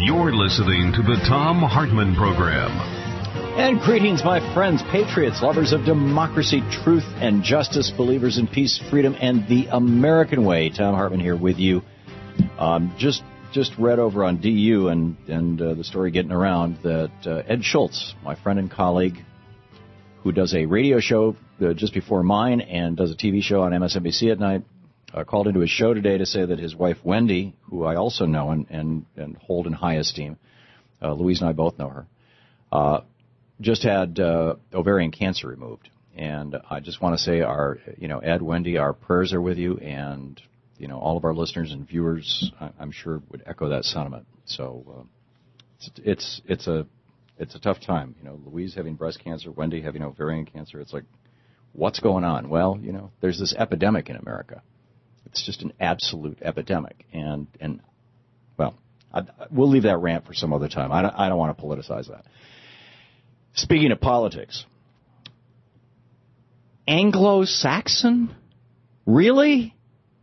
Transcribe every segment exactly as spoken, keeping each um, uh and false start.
You're listening to the Thom Hartmann Program. And greetings, my friends, patriots, lovers of democracy, truth, and justice, believers in peace, freedom, and the American way. Thom Hartmann here with you. Um, just just read over on D U and, and uh, the story getting around that uh, Ed Schultz, my friend and colleague, who does a radio show uh, just before mine and does a T V show on M S N B C at night, uh, called into his show today to say that his wife, Wendy, who I also know and, and, and hold in high esteem, uh, Louise and I both know her, uh, just had uh, ovarian cancer removed. And I just want to say, our, you know, Ed, Wendy, our prayers are with you, and, you know, all of our listeners and viewers, I'm sure, would echo that sentiment. So uh, it's, it's it's a it's a tough time. You know, Louise having breast cancer, Wendy having ovarian cancer. It's like, what's going on? Well, you know, there's this epidemic in America. It's just an absolute epidemic. And, and well, I, we'll leave that rant for some other time. I don't, I don't want to politicize that. Speaking of politics, Anglo-Saxon? Really?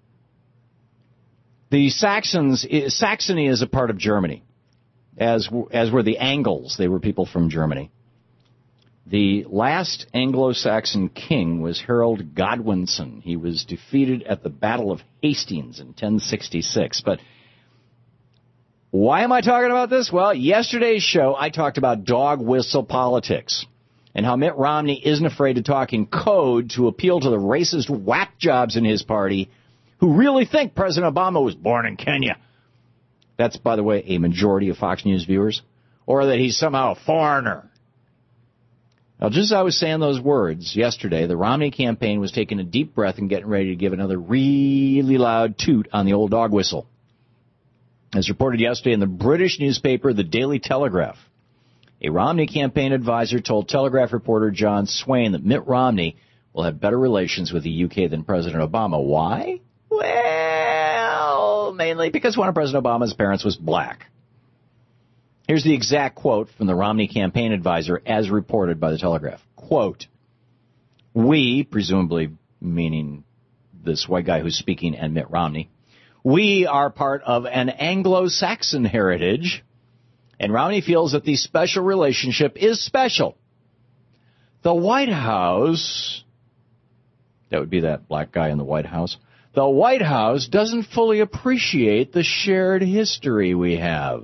The Saxons, Saxony is a part of Germany, as as were the Angles. They were people from Germany. The last Anglo-Saxon king was Harold Godwinson. He was defeated at the Battle of Hastings in ten sixty-six. But why am I talking about this? Well, yesterday's show, I talked about dog whistle politics and how Mitt Romney isn't afraid to talk in code to appeal to the racist whack jobs in his party who really think President Obama was born in Kenya. That's, by the way, a majority of Fox News viewers. Or that he's somehow a foreigner. Now, just as I was saying those words yesterday, the Romney campaign was taking a deep breath and getting ready to give another really loud toot on the old dog whistle. As reported yesterday in the British newspaper, the Daily Telegraph, a Romney campaign advisor told Telegraph reporter John Swain that Mitt Romney will have better relations with the U K than President Obama. Why? Well, mainly because one of President Obama's parents was black. Here's the exact quote from the Romney campaign advisor as reported by the Telegraph. Quote, we, presumably meaning this white guy who's speaking and Mitt Romney, we are part of an Anglo-Saxon heritage, and Romney feels that the special relationship is special. The White House, that would be that black guy in the White House, the White House doesn't fully appreciate the shared history we have.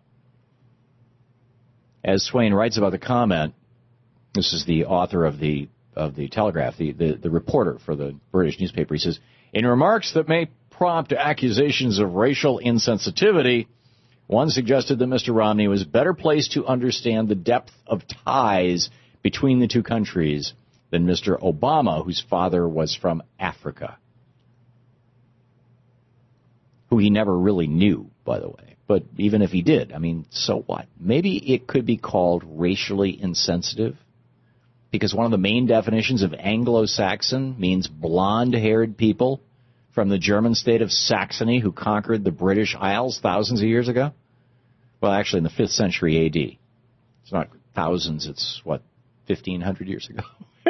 As Swain writes about the comment, this is the author of the of the Telegraph, the, the, the reporter for the British newspaper, he says, in remarks that may prompt accusations of racial insensitivity, one suggested that Mister Romney was better placed to understand the depth of ties between the two countries than Mister Obama, whose father was from Africa, who he never really knew, by the way. But even if he did, I mean, so what? Maybe it could be called racially insensitive, because one of the main definitions of Anglo-Saxon means blonde-haired people from the German state of Saxony who conquered the British Isles thousands of years ago. Well, actually, in the fifth century A D. It's not thousands, it's, what, fifteen hundred years ago?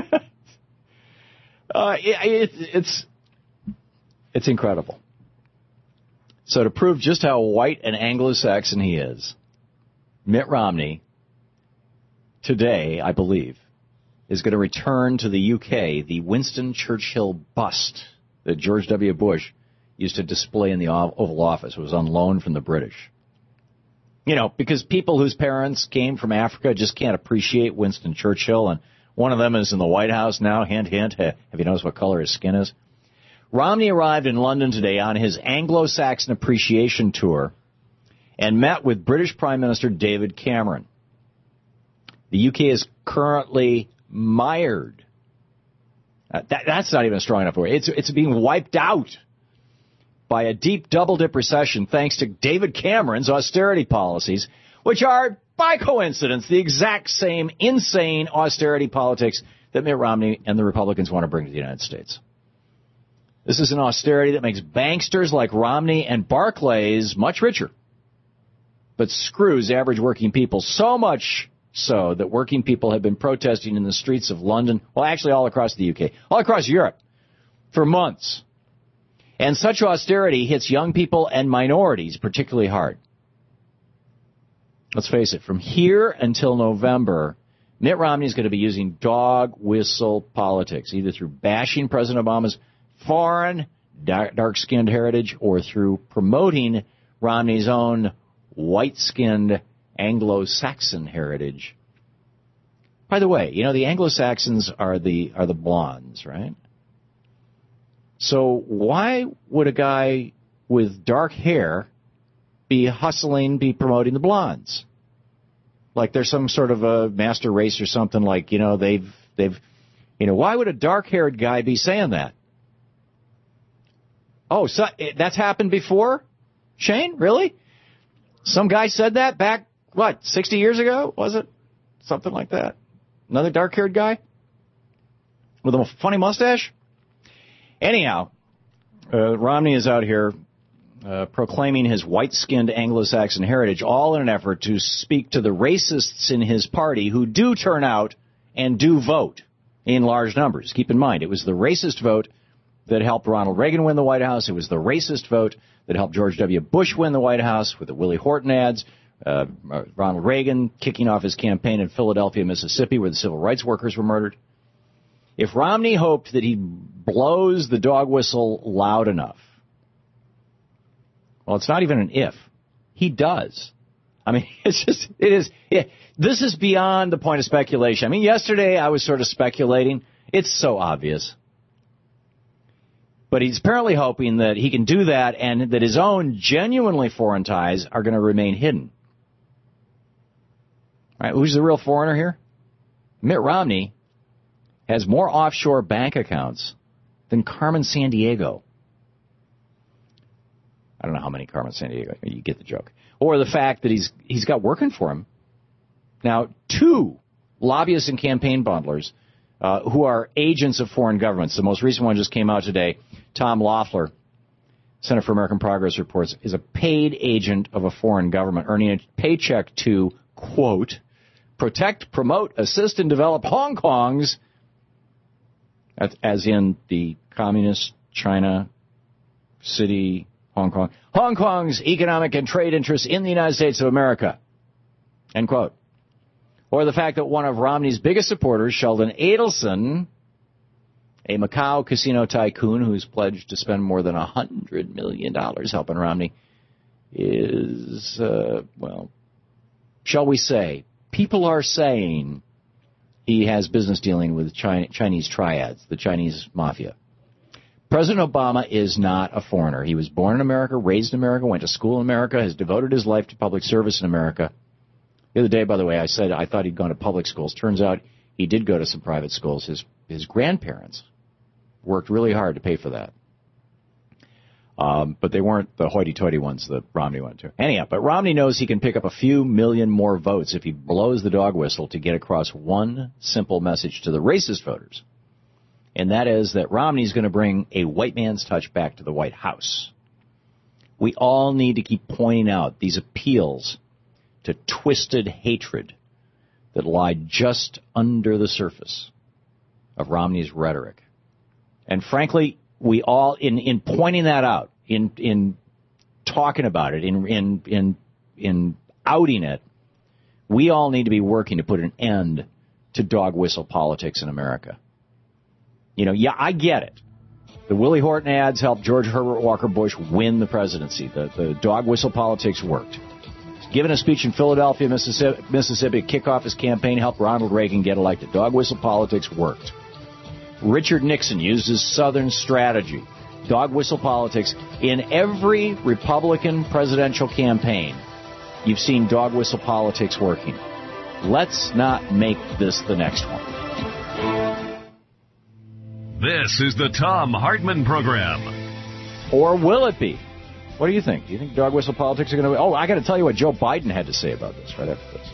uh, it, it, it's it's incredible. So to prove just how white and Anglo-Saxon he is, Mitt Romney, today, I believe, is going to return to the U K the Winston Churchill bust that George W. Bush used to display in the Oval Office. It was on loan from the British. You know, because people whose parents came from Africa just can't appreciate Winston Churchill, and one of them is in the White House now. Hint, hint. Have you noticed what color his skin is? Romney arrived in London today on his Anglo-Saxon appreciation tour and met with British Prime Minister David Cameron. The U K is currently mired. Uh, that, that's not even a strong enough word. It's, it's being wiped out by a deep double-dip recession thanks to David Cameron's austerity policies, which are, by coincidence, the exact same insane austerity politics that Mitt Romney and the Republicans want to bring to the United States. This is an austerity that makes banksters like Romney and Barclays much richer, but screws average working people so much so that working people have been protesting in the streets of London, well, actually all across the U K, all across Europe, for months. And such austerity hits young people and minorities particularly hard. let's face it, from here until November, Mitt Romney is going to be using dog whistle politics, either through bashing President Obama's foreign dark-skinned heritage or through promoting Romney's own white-skinned Anglo-Saxon heritage. By the way, you know, the Anglo-Saxons are the are the blondes, right? So why would a guy with dark hair be hustling, be promoting the blondes? Like there's some sort of a master race or something, like, you know, they've, they've, you know, why would a dark-haired guy be saying that? Oh, so that's happened before? Shane, really? Some guy said that back, what, sixty years ago, was it? Something like that. Another dark-haired guy with a funny mustache? Anyhow, uh, Romney is out here uh, proclaiming his white-skinned Anglo-Saxon heritage, all in an effort to speak to the racists in his party who do turn out and do vote in large numbers. Keep in mind, it was the racist vote that helped Ronald Reagan win the White House. It was the racist vote that helped George W. Bush win the White House with the Willie Horton ads. Uh, Ronald Reagan kicking off his campaign in Philadelphia, Mississippi, where the civil rights workers were murdered. If Romney hoped that he blows the dog whistle loud enough, well, it's not even an if. He does. I mean, it's just, it is, it, this is beyond the point of speculation. I mean, yesterday I was sort of speculating. It's so obvious. But he's apparently hoping that he can do that and that his own genuinely foreign ties are going to remain hidden. All right, who's the real foreigner here? Mitt Romney has more offshore bank accounts than Carmen Sandiego. I don't know how many Carmen Sandiego. You get the joke. Or the fact that he's he's got working for him now two lobbyists and campaign bundlers uh, who are agents of foreign governments. The most recent one just came out today. Tom Loeffler, Center for American Progress reports, is a paid agent of a foreign government, earning a paycheck to, quote, protect, promote, assist, and develop Hong Kong's, as in the communist China city, Hong Kong, Hong Kong's economic and trade interests in the United States of America, end quote. Or the fact that one of Romney's biggest supporters, Sheldon Adelson, a Macau casino tycoon who's pledged to spend more than one hundred million dollars helping Romney, is, uh, well, shall we say, people are saying he has business dealing with China, Chinese triads, the Chinese mafia. President Obama is not a foreigner. He was born in America, raised in America, went to school in America, has devoted his life to public service in America. The other day, by the way, I said I thought he'd gone to public schools. Turns out he did go to some private schools. His his grandparents worked really hard to pay for that. Um, but they weren't the hoity-toity ones that Romney went to. Anyhow, but Romney knows he can pick up a few million more votes if he blows the dog whistle to get across one simple message to the racist voters. And that is that Romney's going to bring a white man's touch back to the White House. We all need to keep pointing out these appeals to twisted hatred that lie just under the surface of Romney's rhetoric. And frankly, we all, in, in pointing that out, in in talking about it, in in in in outing it, we all need to be working to put an end to dog whistle politics in America. You know, yeah, I get it. The Willie Horton ads helped George Herbert Walker Bush win the presidency. The, the dog whistle politics worked. Giving a speech in Philadelphia, Mississippi, Mississippi to kick off his campaign helped Ronald Reagan get elected. Dog whistle politics worked. Richard Nixon used his Southern strategy. Dog whistle politics. In every Republican presidential campaign, you've seen dog whistle politics working. Let's not make this the next one. This is the Thom Hartmann Program. Or will it be? What do you think? Do you think dog whistle politics are going to be? Oh, I got to tell you what Joe Biden had to say about this right after this.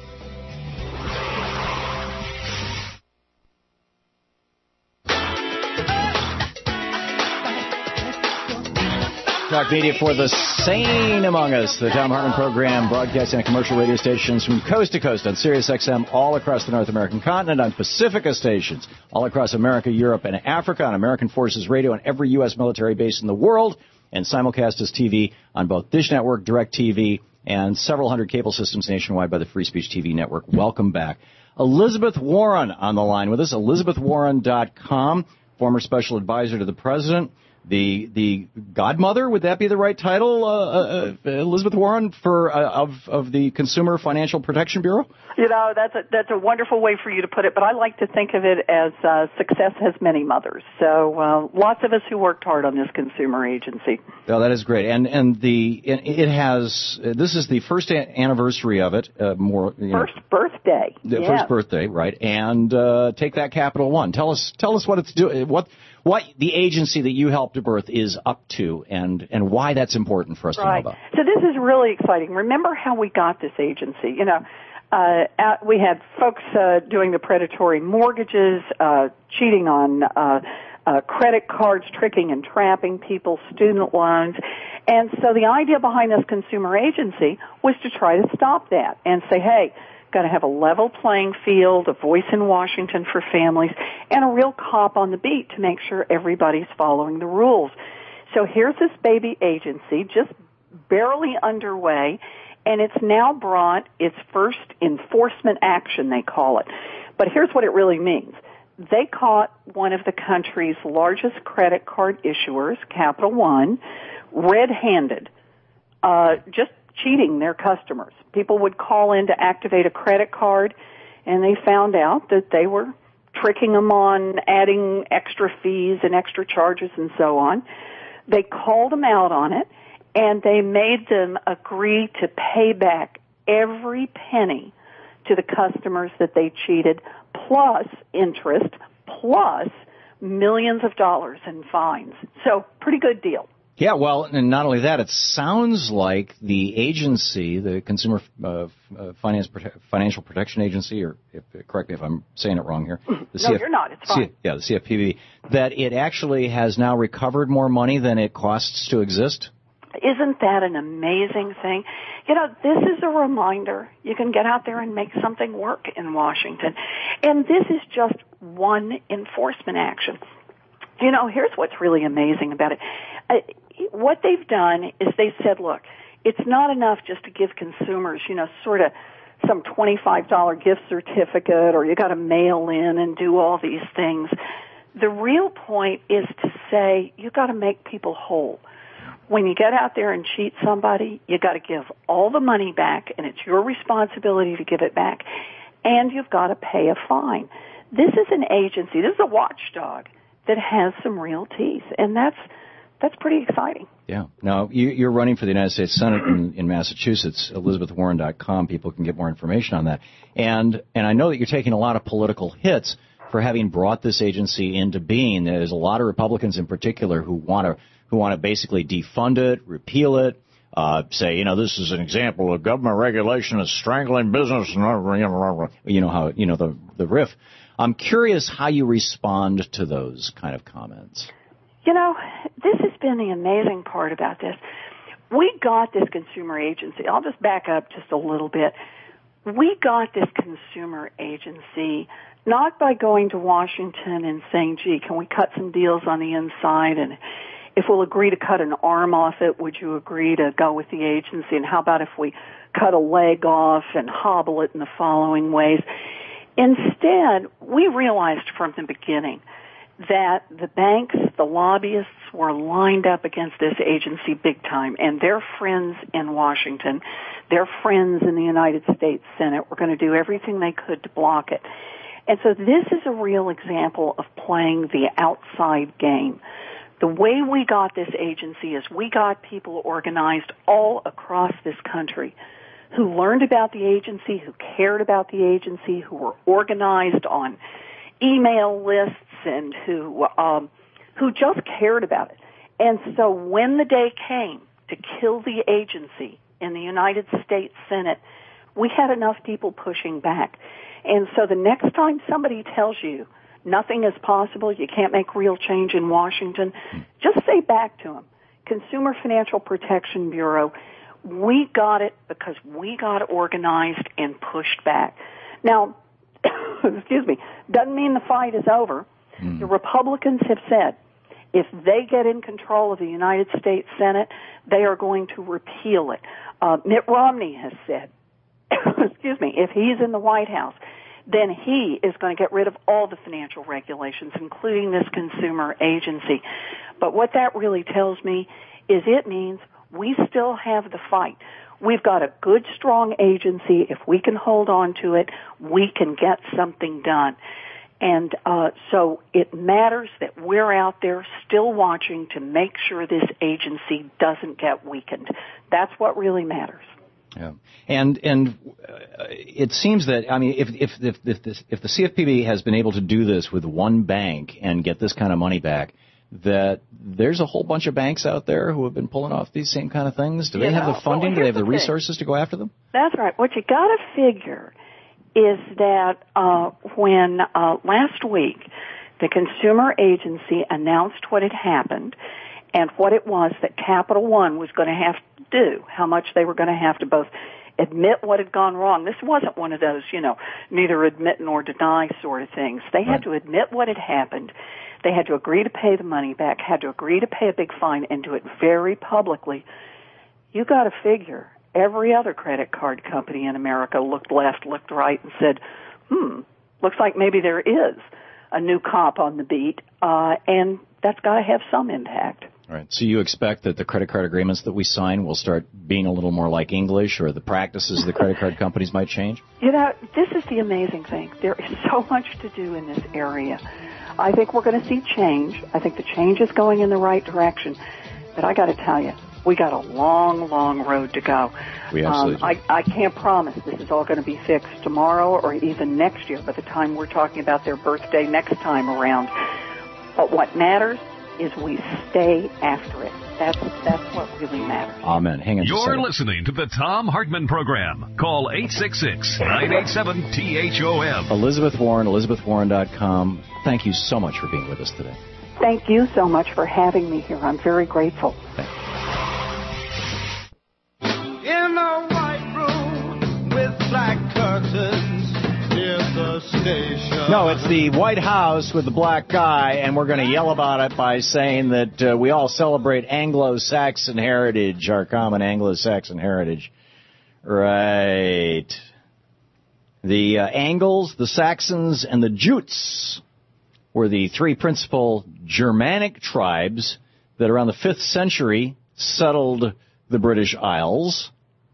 Talk media for the sane among us. The Thom Hartmann Program, broadcasting on commercial radio stations from coast to coast on Sirius X M all across the North American continent, on Pacifica stations all across America, Europe, and Africa, on American Forces Radio and every U S military base in the world, and simulcast as T V on both Dish Network, DirecTV, and several hundred cable systems nationwide by the Free Speech T V network. Welcome back. Elizabeth Warren on the line with us, elizabeth warren dot com, former special advisor to the president. The the godmother, would that be the right title, uh, uh, Elizabeth Warren, for uh, of of the Consumer Financial Protection Bureau? You know, that's a that's a wonderful way for you to put it, but I like to think of it as uh, success has many mothers. So uh, lots of us who worked hard on this consumer agency. Oh, that is great, and and the it, it has uh, this is the first a- anniversary of it. Uh, more you first know, birthday. The yes. first birthday, right? And uh, take that Capital One. Tell us tell us what it's doing. What. What the agency that you helped to birth is up to, and, and why that's important for us right. to know about. So this is really exciting. Remember how we got this agency? You know, uh, at, we had folks uh, doing the predatory mortgages, uh, cheating on uh, uh, credit cards, tricking and trapping people, student loans. And so the idea behind this consumer agency was to try to stop that and say, hey, got to have a level playing field, a voice in Washington for families, and a real cop on the beat to make sure everybody's following the rules. So here's this baby agency just barely underway, and it's now brought its first enforcement action, they call it. But here's what it really means. They caught one of the country's largest credit card issuers, Capital One, red-handed, uh, just cheating their customers. People would call in to activate a credit card, and they found out that they were tricking them on adding extra fees and extra charges and so on. They called them out on it, and they made them agree to pay back every penny to the customers that they cheated, plus interest, plus millions of dollars in fines. So, pretty good deal. Yeah, well, and not only that, it sounds like the agency, the Consumer uh, Finance Prote- Financial Protection Agency, or if, correct me if I'm saying it wrong here. The no, C F- you're not. It's fine. C- yeah, the C F P B, that it actually has now recovered more money than it costs to exist? Isn't that an amazing thing? You know, this is a reminder. You can get out there and make something work in Washington. And this is just one enforcement action. You know, here's what's really amazing about it. Uh, what they've done is they said, look, it's not enough just to give consumers, you know, sort of some twenty-five dollars gift certificate, or you got to mail in and do all these things. The real point is to say you got to make people whole. When you get out there and cheat somebody, you got to give all the money back, and it's your responsibility to give it back, and you've got to pay a fine. This is an agency, this is a watchdog that has some real teeth, and that's that's pretty exciting. Yeah. Now, you, you're running for the United States Senate in, in Massachusetts, elizabeth warren dot com. People can get more information on that. And and I know that you're taking a lot of political hits for having brought this agency into being. There's a lot of Republicans in particular who want to who want to basically defund it, repeal it, uh, say, you know, this is an example of government regulation is strangling business, you know how, you know, the the riff. I'm curious how you respond to those kind of comments. You know, this has been the amazing part about this. We got this consumer agency. I'll just back up just a little bit. We got this consumer agency not by going to Washington and saying, gee, can we cut some deals on the inside, and if we'll agree to cut an arm off it, would you agree to go with the agency? And how about if we cut a leg off and hobble it in the following ways? Instead, we realized from the beginning that the banks, the lobbyists were lined up against this agency big time, and their friends in Washington, their friends in the United States Senate were going to do everything they could to block it. And so this is a real example of playing the outside game. The way we got this agency is we got people organized all across this country who learned about the agency, who cared about the agency, who were organized on email lists, and who um, who just cared about it. And so when the day came to kill the agency in the United States Senate, we had enough people pushing back. And so the next time somebody tells you nothing is possible, you can't make real change in Washington, just say back to them, Consumer Financial Protection Bureau, we got it because we got organized and pushed back. Now, excuse me, doesn't mean the fight is over. Mm. The Republicans have said if they get in control of the United States Senate, they are going to repeal it. Uh, Mitt Romney has said, excuse me, if he's in the White House, then he is going to get rid of all the financial regulations, including this consumer agency. But what that really tells me is it means we still have the fight. We've got a good, strong agency. If we can hold on to it, we can get something done. And uh, so it matters that we're out there still watching to make sure this agency doesn't get weakened. That's what really matters. Yeah, and and uh, it seems that I mean, if if if if, this, if the C F P B has been able to do this with one bank and get this kind of money back, that there's a whole bunch of banks out there who have been pulling off these same kind of things. Do they yeah. have the funding? Well, Do they have the, the resources to go after them? That's right. What you got to figure is that uh, when uh, last week the consumer agency announced what had happened and what it was that Capital One was going to have to do, how much they were going to have to both admit what had gone wrong. This wasn't one of those, you know, neither admit nor deny sort of things. They had right. to admit what had happened. They had to agree to pay the money back, had to agree to pay a big fine, and do it very publicly. You got to figure every other credit card company in America looked left, looked right, and said, hmm, looks like maybe there is a new cop on the beat, uh, and that's got to have some impact. All right. So you expect that the credit card agreements that we sign will start being a little more like English, or the practices of the credit card companies might change? You know, this is the amazing thing. There is so much to do in this area. I think we're going to see change. I think the change is going in the right direction. But I got to tell you, we got a long, long road to go. We absolutely um, I, I can't promise this is all going to be fixed tomorrow or even next year by the time we're talking about their birthday next time around. But what matters is we stay after it. That's that's what really matters. Amen. Hang on just a second. You're listening to the Tom Hartman Program. Call eight six six, nine eight seven, T H O M. Elizabeth Warren, elizabeth warren dot com. Thank you so much for being with us today. Thank you so much for having me here. I'm very grateful. Thank you. In a white room with black curtains near the station. No, it's the White House with the black guy, and we're going to yell about it by saying that uh, we all celebrate Anglo-Saxon heritage, our common Anglo-Saxon heritage. Right. The uh, Angles, the Saxons, and the Jutes were the three principal Germanic tribes that around the fifth century settled the British Isles.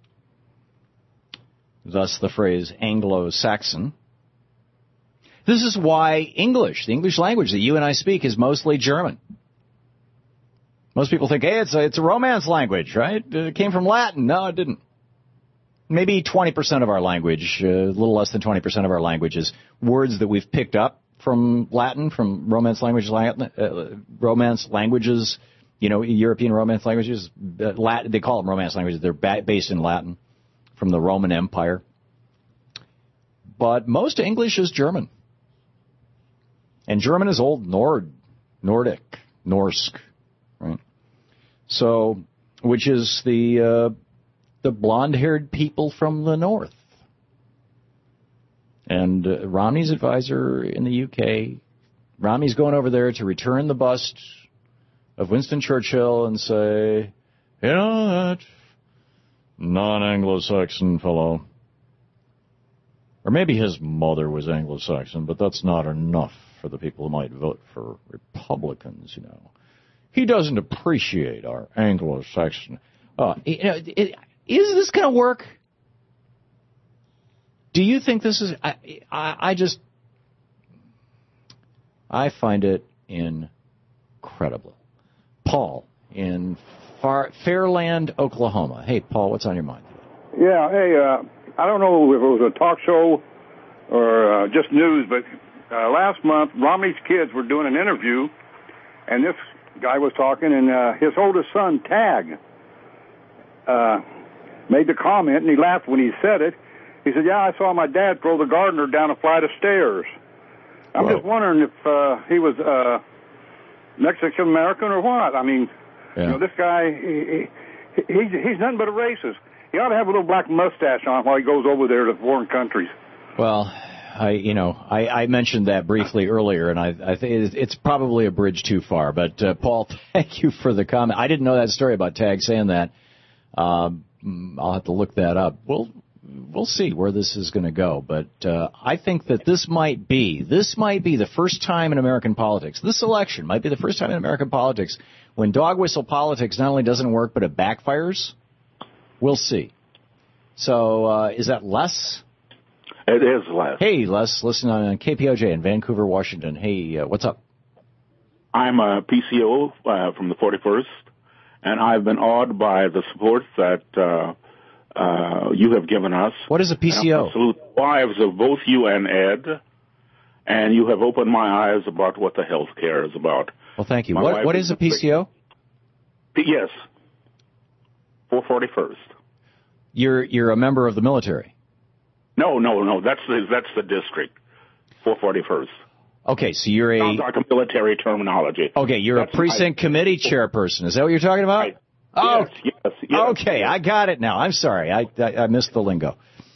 Thus the phrase Anglo-Saxon. This is why English, the English language that you and I speak, is mostly German. Most people think, hey, it's a, it's a Romance language, right? It came from Latin. No, it didn't. Maybe twenty percent of our language, uh, a little less than twenty percent of our language is words that we've picked up from Latin, from Romance language, uh, Romance languages, you know, European Romance languages. Uh, Latin, they call them Romance languages. They're ba- based in Latin from the Roman Empire. But most English is German. And German is Old Nord, Nordic, Norsk, right? So, which is the uh, the blonde-haired people from the north. And uh, Romney's advisor in the U K, Romney's going over there to return the bust of Winston Churchill and say, you know, that non-Anglo-Saxon fellow. Or maybe his mother was Anglo-Saxon, but that's not enough for the people who might vote for Republicans, you know. He doesn't appreciate our Anglo-Saxon. Uh, you know, it, is this going to work? Do you think this is... I, I, I just... I find it incredible. Paul in Far, Fairland, Oklahoma. Hey, Paul, what's on your mind? Yeah, hey, uh, I don't know if it was a talk show or uh, just news, but uh, last month Romney's kids were doing an interview, and this guy was talking, and uh, his oldest son, Tag, uh, made the comment, and he laughed when he said it. He said, yeah, I saw my dad throw the gardener down a flight of stairs. I'm Whoa. just wondering if uh, he was uh, Mexican-American or what. I mean, yeah. you know, this guy, he, he, he's, he's nothing but a racist. He ought to have a little black mustache on while he goes over there to foreign countries. Well, I, you know, I, I mentioned that briefly earlier, and I, I think it's probably a bridge too far. But, uh, Paul, thank you for the comment. I didn't know that story about Tag saying that. Um, I'll have to look that up. We'll we'll see where this is going to go. But uh, I think that this might be this might be the first time in American politics. This election might be the first time in American politics when dog whistle politics not only doesn't work but it backfires. We'll see. So uh, is that Les? It is Les. Hey, Les, listen on K P O J in Vancouver, Washington. Hey, uh, what's up? I'm a P C O uh, from the forty-first, and I've been awed by the support that uh, uh, you have given us. What is a P C O? I salute the wives of both you and Ed, and you have opened my eyes about what the health care is about. Well, thank you. My What What is a P C O? Yes, four forty-first. You're you're a member of the military. No, no, no. That's the that's the district. four forty-first. Okay, so you're a sounds like a military terminology. Okay, you're that's a precinct I, committee chairperson. Is that what you're talking about? Right. Oh, yes, yes, yes. Okay, yes. I got it now. I'm sorry, I I, I missed the lingo.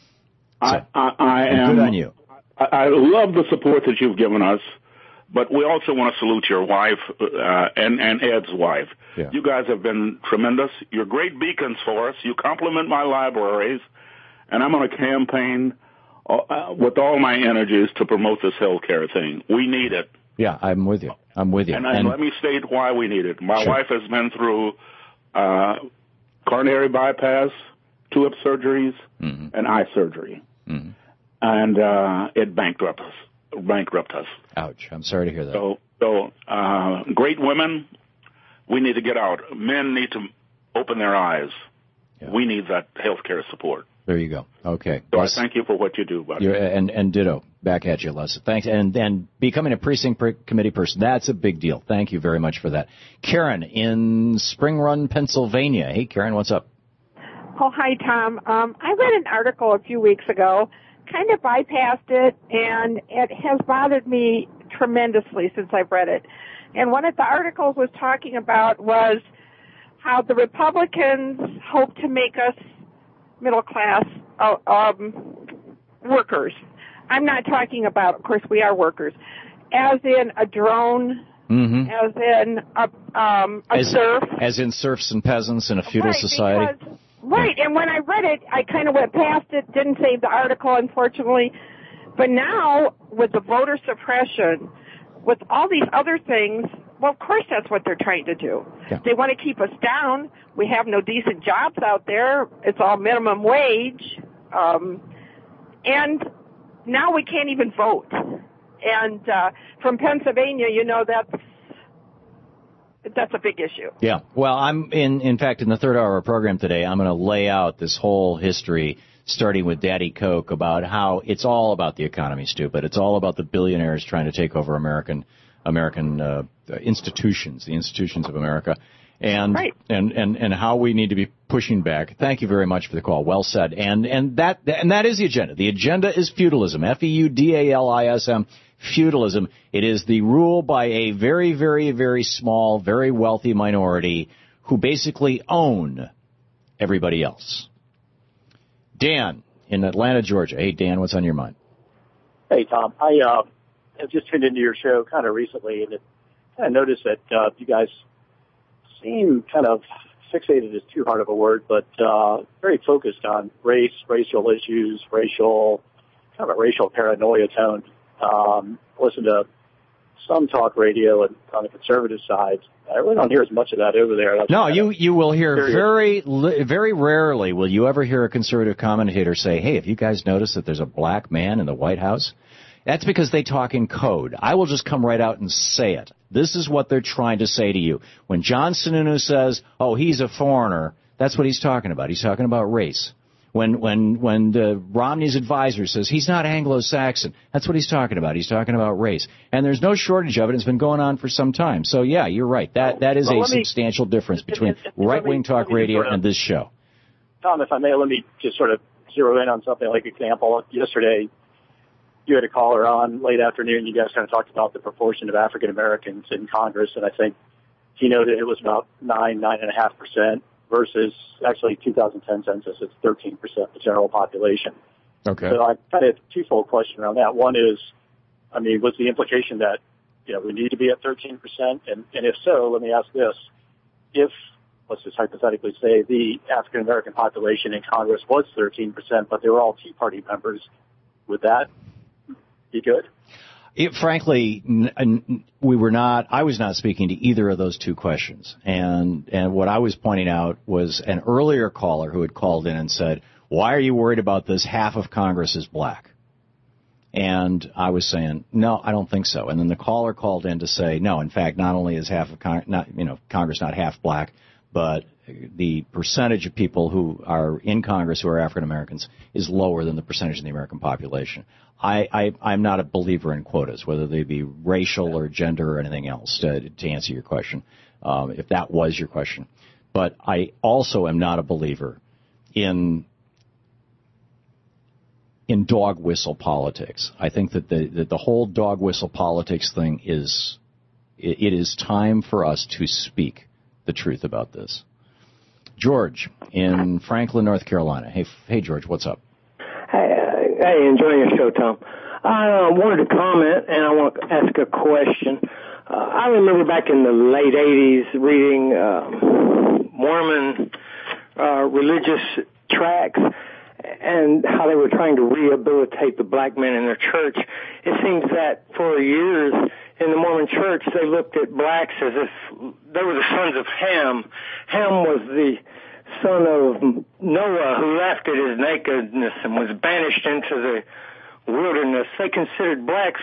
So, I, I, I am good on you. I, I love the support that you've given us, but we also want to salute your wife uh, and and Ed's wife. Yeah. You guys have been tremendous. You're great beacons for us. You complement my libraries, and I'm going to campaign uh, with all my energies to promote this healthcare thing. We need it. Yeah, I'm with you. I'm with you. And, and and let me state why we need it. My sure. wife has been through uh, coronary bypass, two hip surgeries, mm-hmm. and eye surgery. Mm-hmm. And uh, it bankrupt us. Bankrupt us. Ouch. I'm sorry to hear that. So, so uh, great women, we need to get out. Men need to open their eyes. Yeah. We need that health care support. There you go. Okay. So Les, I thank you for what you do, buddy. You're, and, and ditto. Back at you, Les. Thanks. And then becoming a precinct committee person, that's a big deal. Thank you very much for that. Karen in Spring Run, Pennsylvania. Hey, Karen, what's up? Oh, hi, Tom. Um, I read an article a few weeks ago, kind of bypassed it, and it has bothered me tremendously since I've read it. And one of the articles was talking about was how the Republicans hope to make us middle-class uh, um, workers. I'm not talking about, of course, we are workers, as in a drone, mm-hmm. as in a, um, a as, serf. As in serfs and peasants in a feudal right, society. Because, right, and when I read it, I kind of went past it, didn't save the article, unfortunately. But now, with the voter suppression, with all these other things, well, of course that's what they're trying to do. Yeah. They want to keep us down. We have no decent jobs out there. It's all minimum wage. Um, and now we can't even vote. And uh, from Pennsylvania, you know, that's, that's a big issue. Yeah. Well, I'm in, in fact, in the third hour of our program today, I'm going to lay out this whole history, starting with Daddy Coke, about how it's all about the economy, stupid. It's all about the billionaires trying to take over American American uh, institutions, the institutions of America, and, right. and and and how we need to be pushing back. Thank you very much for the call. Well said. And and that and that is the agenda. The agenda is feudalism. F E U D A L I S M. Feudalism. It is the rule by a very, very, very small, very wealthy minority who basically own everybody else. Dan in Atlanta, Georgia. Hey, Dan, what's on your mind? Hey, Tom. I uh, have just tuned into your show kind of recently, and I noticed that uh, you guys seem kind of fixated is too hard of a word, but uh, very focused on race, racial issues, racial, kind of a racial paranoia tone. Um, listen to some talk radio and on the conservative side. I really don't hear as much of that over there. That's no, you you will hear very very rarely will you ever hear a conservative commentator say, "Hey, have you guys noticed that there's a black man in the White House?" That's because they talk in code. I will just come right out and say it. This is what they're trying to say to you. When John Sununu says, "Oh, he's a foreigner," that's what he's talking about. He's talking about race. When when when the Romney's advisor says he's not Anglo-Saxon, that's what he's talking about. He's talking about race. And there's no shortage of it. It's been going on for some time. So, yeah, you're right. That That is well, a substantial me, difference between if, if, right-wing me, talk radio sort of, and this show. Tom, if I may, let me just sort of zero in on something like example. Yesterday, you had a caller on late afternoon. You guys kind of talked about the proportion of African-Americans in Congress, and I think he noted it was about nine, nine and a half percent. Versus actually two thousand ten census, it's thirteen percent of the general population. Okay. So I kind of have a twofold question around that. One is, I mean, was the implication that, you know, we need to be at thirteen percent? And, and if so, let me ask this. If let's just hypothetically say the African American population in Congress was thirteen percent, but they were all Tea Party members, would that be good? It, frankly, n- n- we were not. I was not speaking to either of those two questions, and and what I was pointing out was an earlier caller who had called in and said, "Why are you worried about this? Half of Congress is black." And I was saying, "No, I don't think so." And then the caller called in to say, "No, in fact, not only is half of Con- not you know Congress not half black, but the percentage of people who are in Congress who are African Americans is lower than the percentage of the American population." I, I, I'm not a believer in quotas, whether they be racial or gender or anything else, to, to answer your question, um, if that was your question. But I also am not a believer in in dog whistle politics. I think that the, that the whole dog whistle politics thing is, it, it is time for us to speak the truth about this. George in Franklin, North Carolina. Hey, hey, George, what's up? Hey, uh, hey, enjoying your show, Tom. I uh, wanted to comment, and I want to ask a question. Uh, I remember back in the late eighties reading uh, Mormon uh, religious tracts and how they were trying to rehabilitate the black men in their church. It seems that for years in the Mormon church, they looked at blacks as if they were the sons of Ham. Ham was the son of Noah, who laughed at his nakedness and was banished into the wilderness. They considered blacks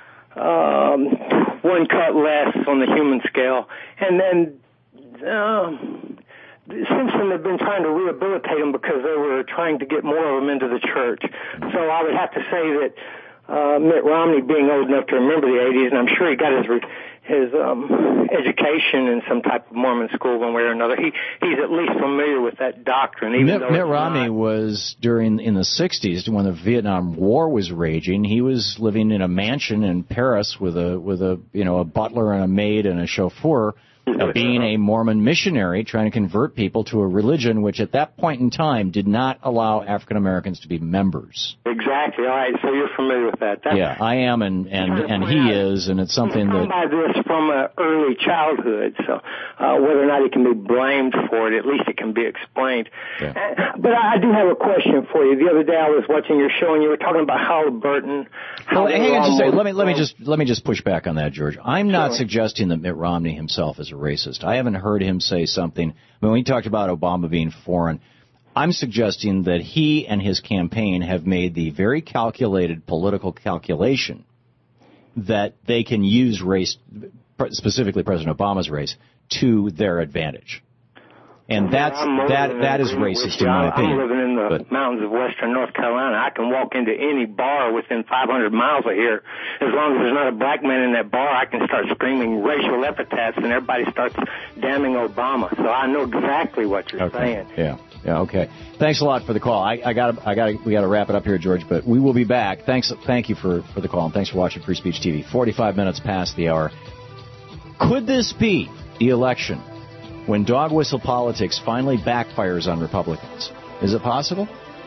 um, one cut less on the human scale. And then um, Simpson had been trying to rehabilitate them because they were trying to get more of them into the church. So I would have to say that uh, Mitt Romney, being old enough to remember the eighties, and I'm sure he got his re- his um, education in some type of Mormon school one way or another. He he's at least familiar with that doctrine. Even Mitt, though Mitt Romney not. was during in the sixties when the Vietnam War was raging. He was living in a mansion in Paris with a with a you know a butler and a maid and a chauffeur, uh, being a Mormon missionary trying to convert people to a religion which at that point in time did not allow African Americans to be members. Exactly. All right. So you're familiar with that. That's, yeah, I am, and and, and he is, and it's something that. that. By this from uh, early childhood, so uh, whether or not he can be blamed for it, at least it can be explained. Yeah. Uh, but I do have a question for you. The other day I was watching your show, and you were talking about Halliburton. Well, hang on just a second. Let me let me just let me just push back on that, George. I'm not sure. suggesting that Mitt Romney himself is a racist. I haven't heard him say something. I mean, when he talked about Obama being foreign, I'm suggesting that he and his campaign have made the very calculated political calculation that they can use race, specifically President Obama's race, to their advantage. And that's, yeah, that, that is racist in my I'm opinion. I'm living in the but, mountains of western North Carolina. I can walk into any bar within five hundred miles of here. As long as there's not a black man in that bar, I can start screaming racial epithets and everybody starts damning Obama. So I know exactly what you're okay. saying. Yeah. Yeah, okay. Thanks a lot for the call. I, I got, I got, we got to wrap it up here, George. But we will be back. Thanks, thank you for, for the call, and thanks for watching Free Speech T V. Forty-five minutes past the hour. Could this be the election when dog whistle politics finally backfires on Republicans? Is it possible?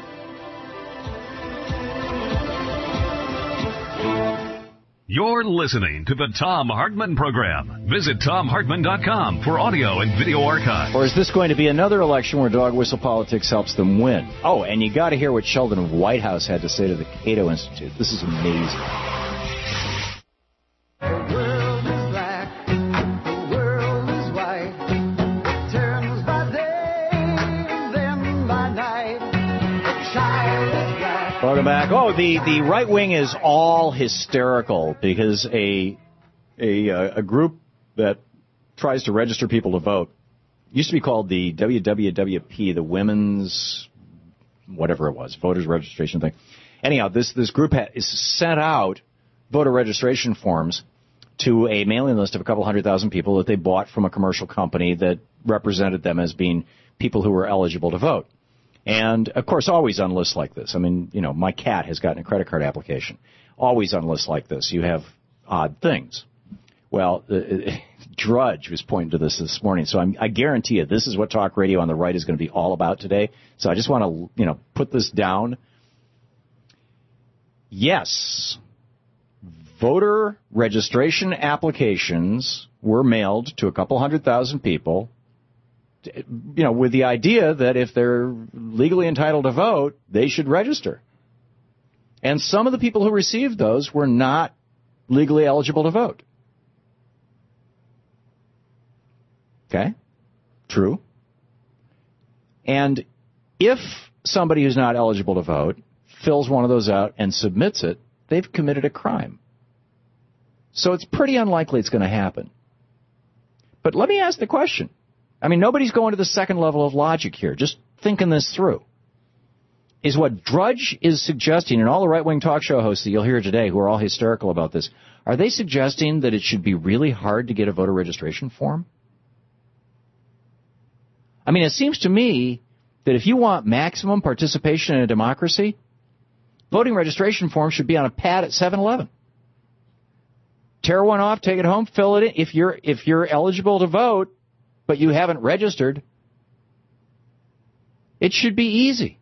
You're listening to the Thom Hartmann Program. Visit Thom Hartmann dot com for audio and video archives. Or is this going to be another election where dog whistle politics helps them win? Oh, and you got to hear what Sheldon Whitehouse had to say to the Cato Institute. This is amazing. Welcome back. Oh, the, the right wing is all hysterical because a a a group that tries to register people to vote used to be called the W W W P, the Women's whatever it was, voters registration thing. Anyhow, this this group ha- is sent out voter registration forms to a mailing list of a couple hundred thousand people that they bought from a commercial company that represented them as being people who were eligible to vote. And, of course, always on lists like this. I mean, you know, my cat has gotten a credit card application. Always on lists like this, you have odd things. Well, uh, Drudge was pointing to this this morning, so I'm, I guarantee you this is what talk radio on the right is going to be all about today. So I just want to, you know, put this down. Yes, voter registration applications were mailed to a couple hundred thousand people you know, with the idea that if they're legally entitled to vote, they should register. And some of the people who received those were not legally eligible to vote. Okay? True. And if somebody who's not eligible to vote fills one of those out and submits it, they've committed a crime. So it's pretty unlikely it's going to happen. But let me ask the question. I mean, nobody's going to the second level of logic here. Just thinking this through. Is what Drudge is suggesting, and all the right-wing talk show hosts that you'll hear today who are all hysterical about this, are they suggesting that it should be really hard to get a voter registration form? I mean, it seems to me that if you want maximum participation in a democracy, voting registration forms should be on a pad at seven eleven. Tear one off, take it home, fill it in. If you're if you're eligible to vote, but you haven't registered, it should be easy.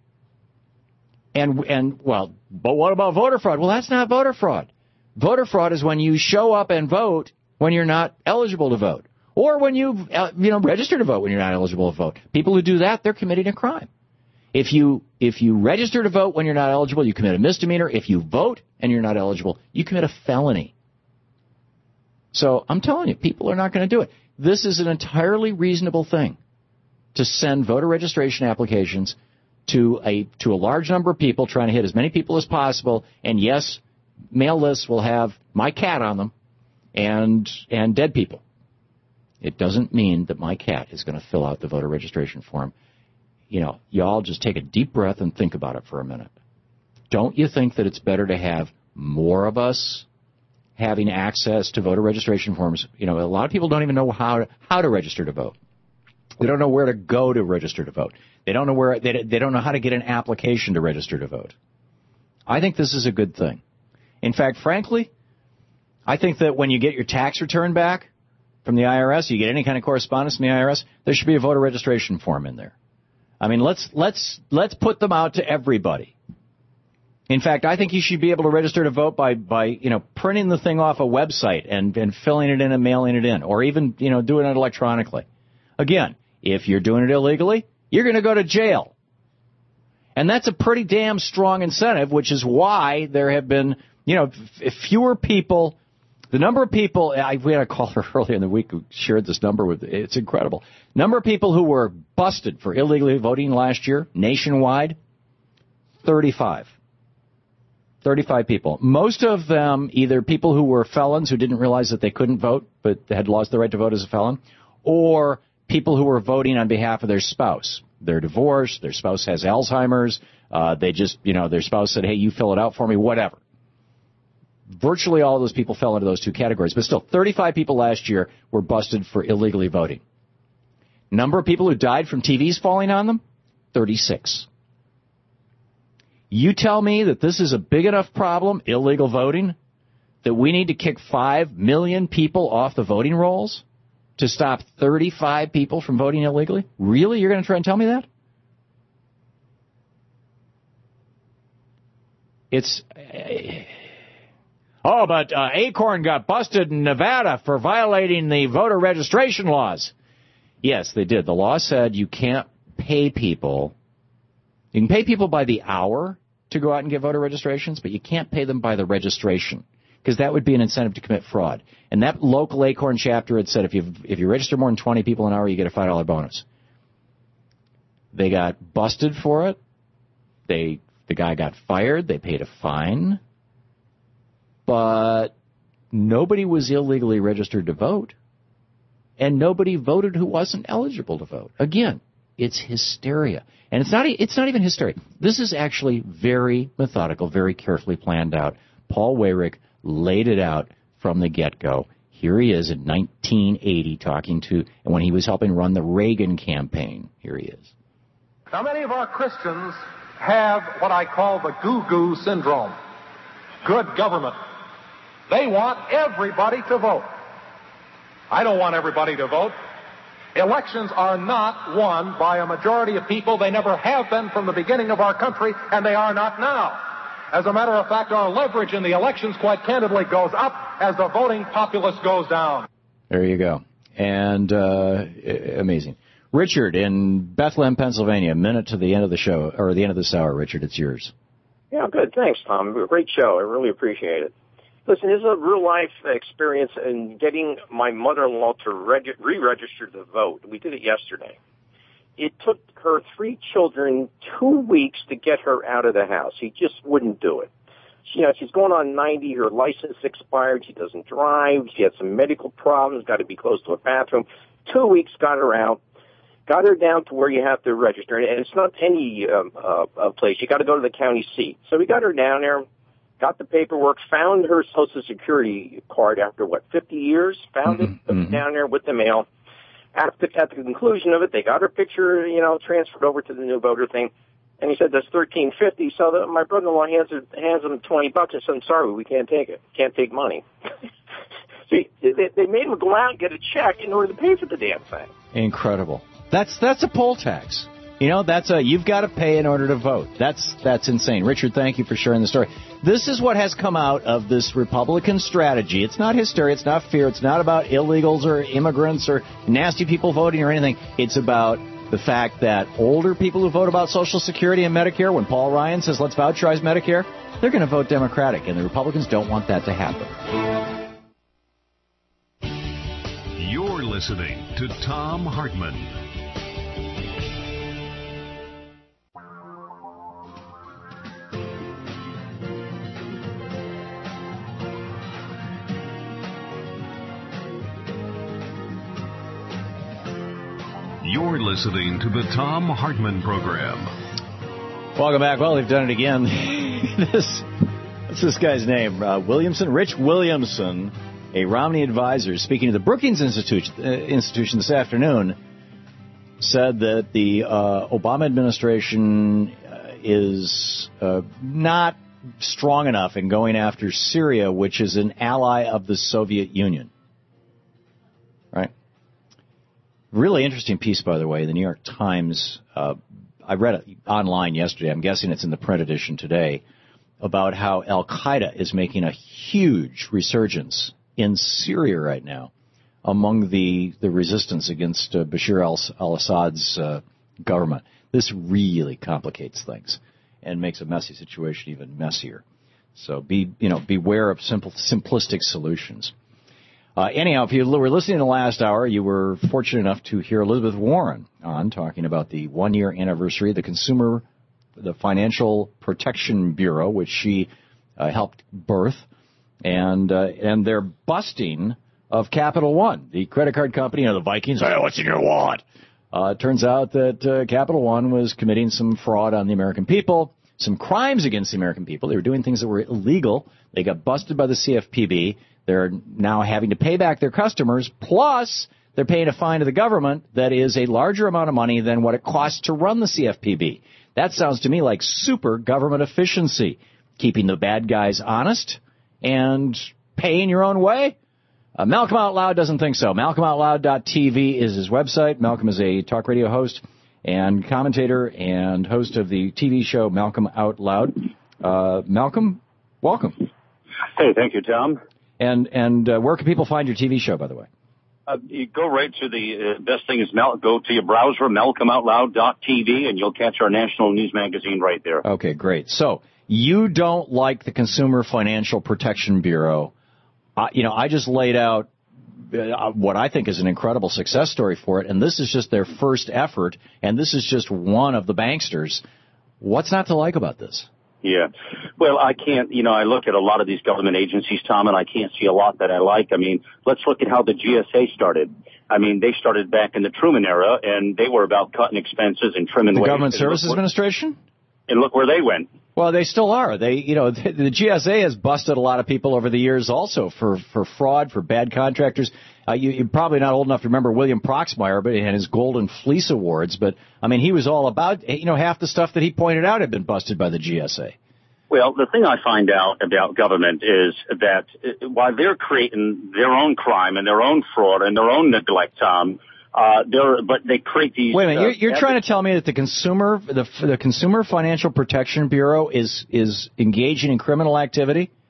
And and well, but what about voter fraud? Well, that's not voter fraud. Voter fraud is when you show up and vote when you're not eligible to vote, or when you you know register to vote when you're not eligible to vote. People who do that, they're committing a crime. If you if you register to vote when you're not eligible, you commit a misdemeanor. If you vote and you're not eligible, you commit a felony. So I'm telling you, people are not going to do it. This is an entirely reasonable thing to send voter registration applications to a to a large number of people, trying to hit as many people as possible. And yes, mail lists will have my cat on them and and dead people. It doesn't mean that my cat is going to fill out the voter registration form. You know, y'all just take a deep breath and think about it for a minute. Don't you think that it's better to have more of us having access to voter registration forms? You know, a lot of people don't even know how to, how to register to vote. They don't know where to go to register to vote. They don't know where they, they don't know how to get an application to register to vote. I think this is a good thing. In fact, frankly, I think that when you get your tax return back from the I R S, you get any kind of correspondence from the I R S, there should be a voter registration form in there. I mean, let's let's let's put them out to everybody. In fact, I think you should be able to register to vote by, by you know, printing the thing off a website and, and filling it in and mailing it in, or even, you know, doing it electronically. Again, if you're doing it illegally, you're going to go to jail. And that's a pretty damn strong incentive, which is why there have been, you know, f- fewer people. The number of people, I, we had a caller earlier in the week who shared this number with, it's incredible. Number of people who were busted for illegally voting last year, nationwide, thirty-five. thirty-five people. Most of them either people who were felons who didn't realize that they couldn't vote but had lost the right to vote as a felon, or people who were voting on behalf of their spouse. They're divorced, their spouse has Alzheimer's, uh, they just, you know, their spouse said, hey, you fill it out for me, whatever. Virtually all of those people fell into those two categories. But still, thirty-five people last year were busted for illegally voting. Number of people who died from T Vs falling on them? thirty-six. You tell me that this is a big enough problem, illegal voting, that we need to kick five million people off the voting rolls to stop thirty-five people from voting illegally? Really? You're going to try and tell me that? It's... Uh, oh, but uh, Acorn got busted in Nevada for violating the voter registration laws. Yes, they did. The law said you can't pay people. You can pay people by the hour to go out and get voter registrations, but you can't pay them by the registration, because that would be an incentive to commit fraud. And that local Acorn chapter had said if you if you register more than twenty people an hour, you get a five dollar bonus. They got busted for it. They the guy got fired. They paid a fine. But nobody was illegally registered to vote, and nobody voted who wasn't eligible to vote. Again, it's hysteria. And it's not it's not even hysteria. This is actually very methodical, very carefully planned out. Paul Weyrich laid it out from the get-go. Here he is in nineteen eighty talking to, and when he was helping run the Reagan campaign, here he is. Now, many of our Christians have what I call the goo-goo syndrome. Good government. They want everybody to vote. I don't want everybody to vote. Elections are not won by a majority of people. They never have been from the beginning of our country, and they are not now. As a matter of fact, our leverage in the elections, quite candidly, goes up as the voting populace goes down. There you go. And uh, amazing. Richard in Bethlehem, Pennsylvania. A minute to the end of the show, or the end of this hour. Richard, it's yours. Yeah, good. Thanks, Tom. Great show. I really appreciate it. Listen, this is a real-life experience in getting my mother-in-law to reg- re-register to vote. We did it yesterday. It took her three children two weeks to get her out of the house. He just wouldn't do it. She, you know, she's going on ninety. Her license expired. She doesn't drive. She had some medical problems. Got to be close to a bathroom. Two weeks got her out. Got her down to where you have to register. And it's not any um, uh, place. You got to go to the county seat. So we got her down there, got the paperwork, found her Social Security card after, what, fifty years? Found mm-hmm. it, put it down there with the mail. After, at the conclusion of it, they got her picture, you know, transferred over to the new voter thing. And he said, that's thirteen fifty. So the, my brother-in-law hands, her, hands him twenty bucks and said, I'm sorry, we can't take it. Can't take money. See, they, they made him go out and get a check in order to pay for the damn thing. Incredible. That's that's a poll tax. You know, that's a you've got to pay in order to vote. That's that's insane. Richard, thank you for sharing the story. This is what has come out of this Republican strategy. It's not hysteria. It's not fear. It's not about illegals or immigrants or nasty people voting or anything. It's about the fact that older people who vote about Social Security and Medicare, when Paul Ryan says let's voucherize Medicare, they're going to vote Democratic, and the Republicans don't want that to happen. You're listening to Thom Hartmann. You're listening to the Thom Hartmann Program. Welcome back. Well, they've done it again. this, what's this guy's name? Uh, Williamson? Rich Williamson, a Romney advisor, speaking to the Brookings Institute, uh, Institution this afternoon, said that the uh, Obama administration uh, is uh, not strong enough in going after Syria, which is an ally of the Soviet Union. Right? Really interesting piece, by the way, the New York Times. Uh, I read it online yesterday. I'm guessing it's in the print edition today, about how Al-Qaeda is making a huge resurgence in Syria right now among the, the resistance against uh, Bashar al-Assad's uh, government. This really complicates things and makes a messy situation even messier. So be, you know, beware of simple, simplistic solutions. Uh, anyhow, if you were listening to the last hour, you were fortunate enough to hear Elizabeth Warren on talking about the one-year anniversary of the Consumer, the Financial Protection Bureau, which she uh, helped birth, and uh, and their busting of Capital One, the credit card company. You know, the Vikings, hey, what's in your wallet? Uh, it turns out that uh, Capital One was committing some fraud on the American people, some crimes against the American people. They were doing things that were illegal. They got busted by the C F P B. They're now having to pay back their customers, plus they're paying a fine to the government that is a larger amount of money than what it costs to run the C F P B. That sounds to me like super government efficiency, keeping the bad guys honest and paying your own way. Uh, Malcolm Out Loud doesn't think so. Malcolm Out Loud dot T V is his website. Malcolm is a talk radio host and commentator and host of the T V show Malcolm Out Loud. Uh, Malcolm, welcome. Hey, thank you, Tom. And and uh, where can people find your T V show, by the way? Uh, you go right to the uh, best thing is Mal- go to your browser, Malcolm Out Loud dot T V, and you'll catch our national news magazine right there. Okay, great. So you don't like the Consumer Financial Protection Bureau. Uh, you know, I just laid out uh, what I think is an incredible success story for it, and this is just their first effort, and this is just one of the banksters. What's not to like about this? Yeah. Well, I can't, you know, I look at a lot of these government agencies, Tom, and I can't see a lot that I like. I mean, let's look at how the G S A started. I mean, they started back in the Truman era, and they were about cutting expenses and trimming the wages. Government Services Administration? And look where they went. Well, they still are. They, you know, the, the G S A has busted a lot of people over the years also for, for fraud, for bad contractors. Uh, you, you're probably not old enough to remember William Proxmire, but he had his Golden Fleece Awards. But, I mean, he was all about, you know, half the stuff that he pointed out had been busted by the G S A. Well, the thing I find out about government is that while they're creating their own crime and their own fraud and their own neglect, Tom, uh, they're, but they create these. Wait a minute, uh, you're, you're trying to tell me that the consumer, the, the Consumer Financial Protection Bureau is is engaging in criminal activity?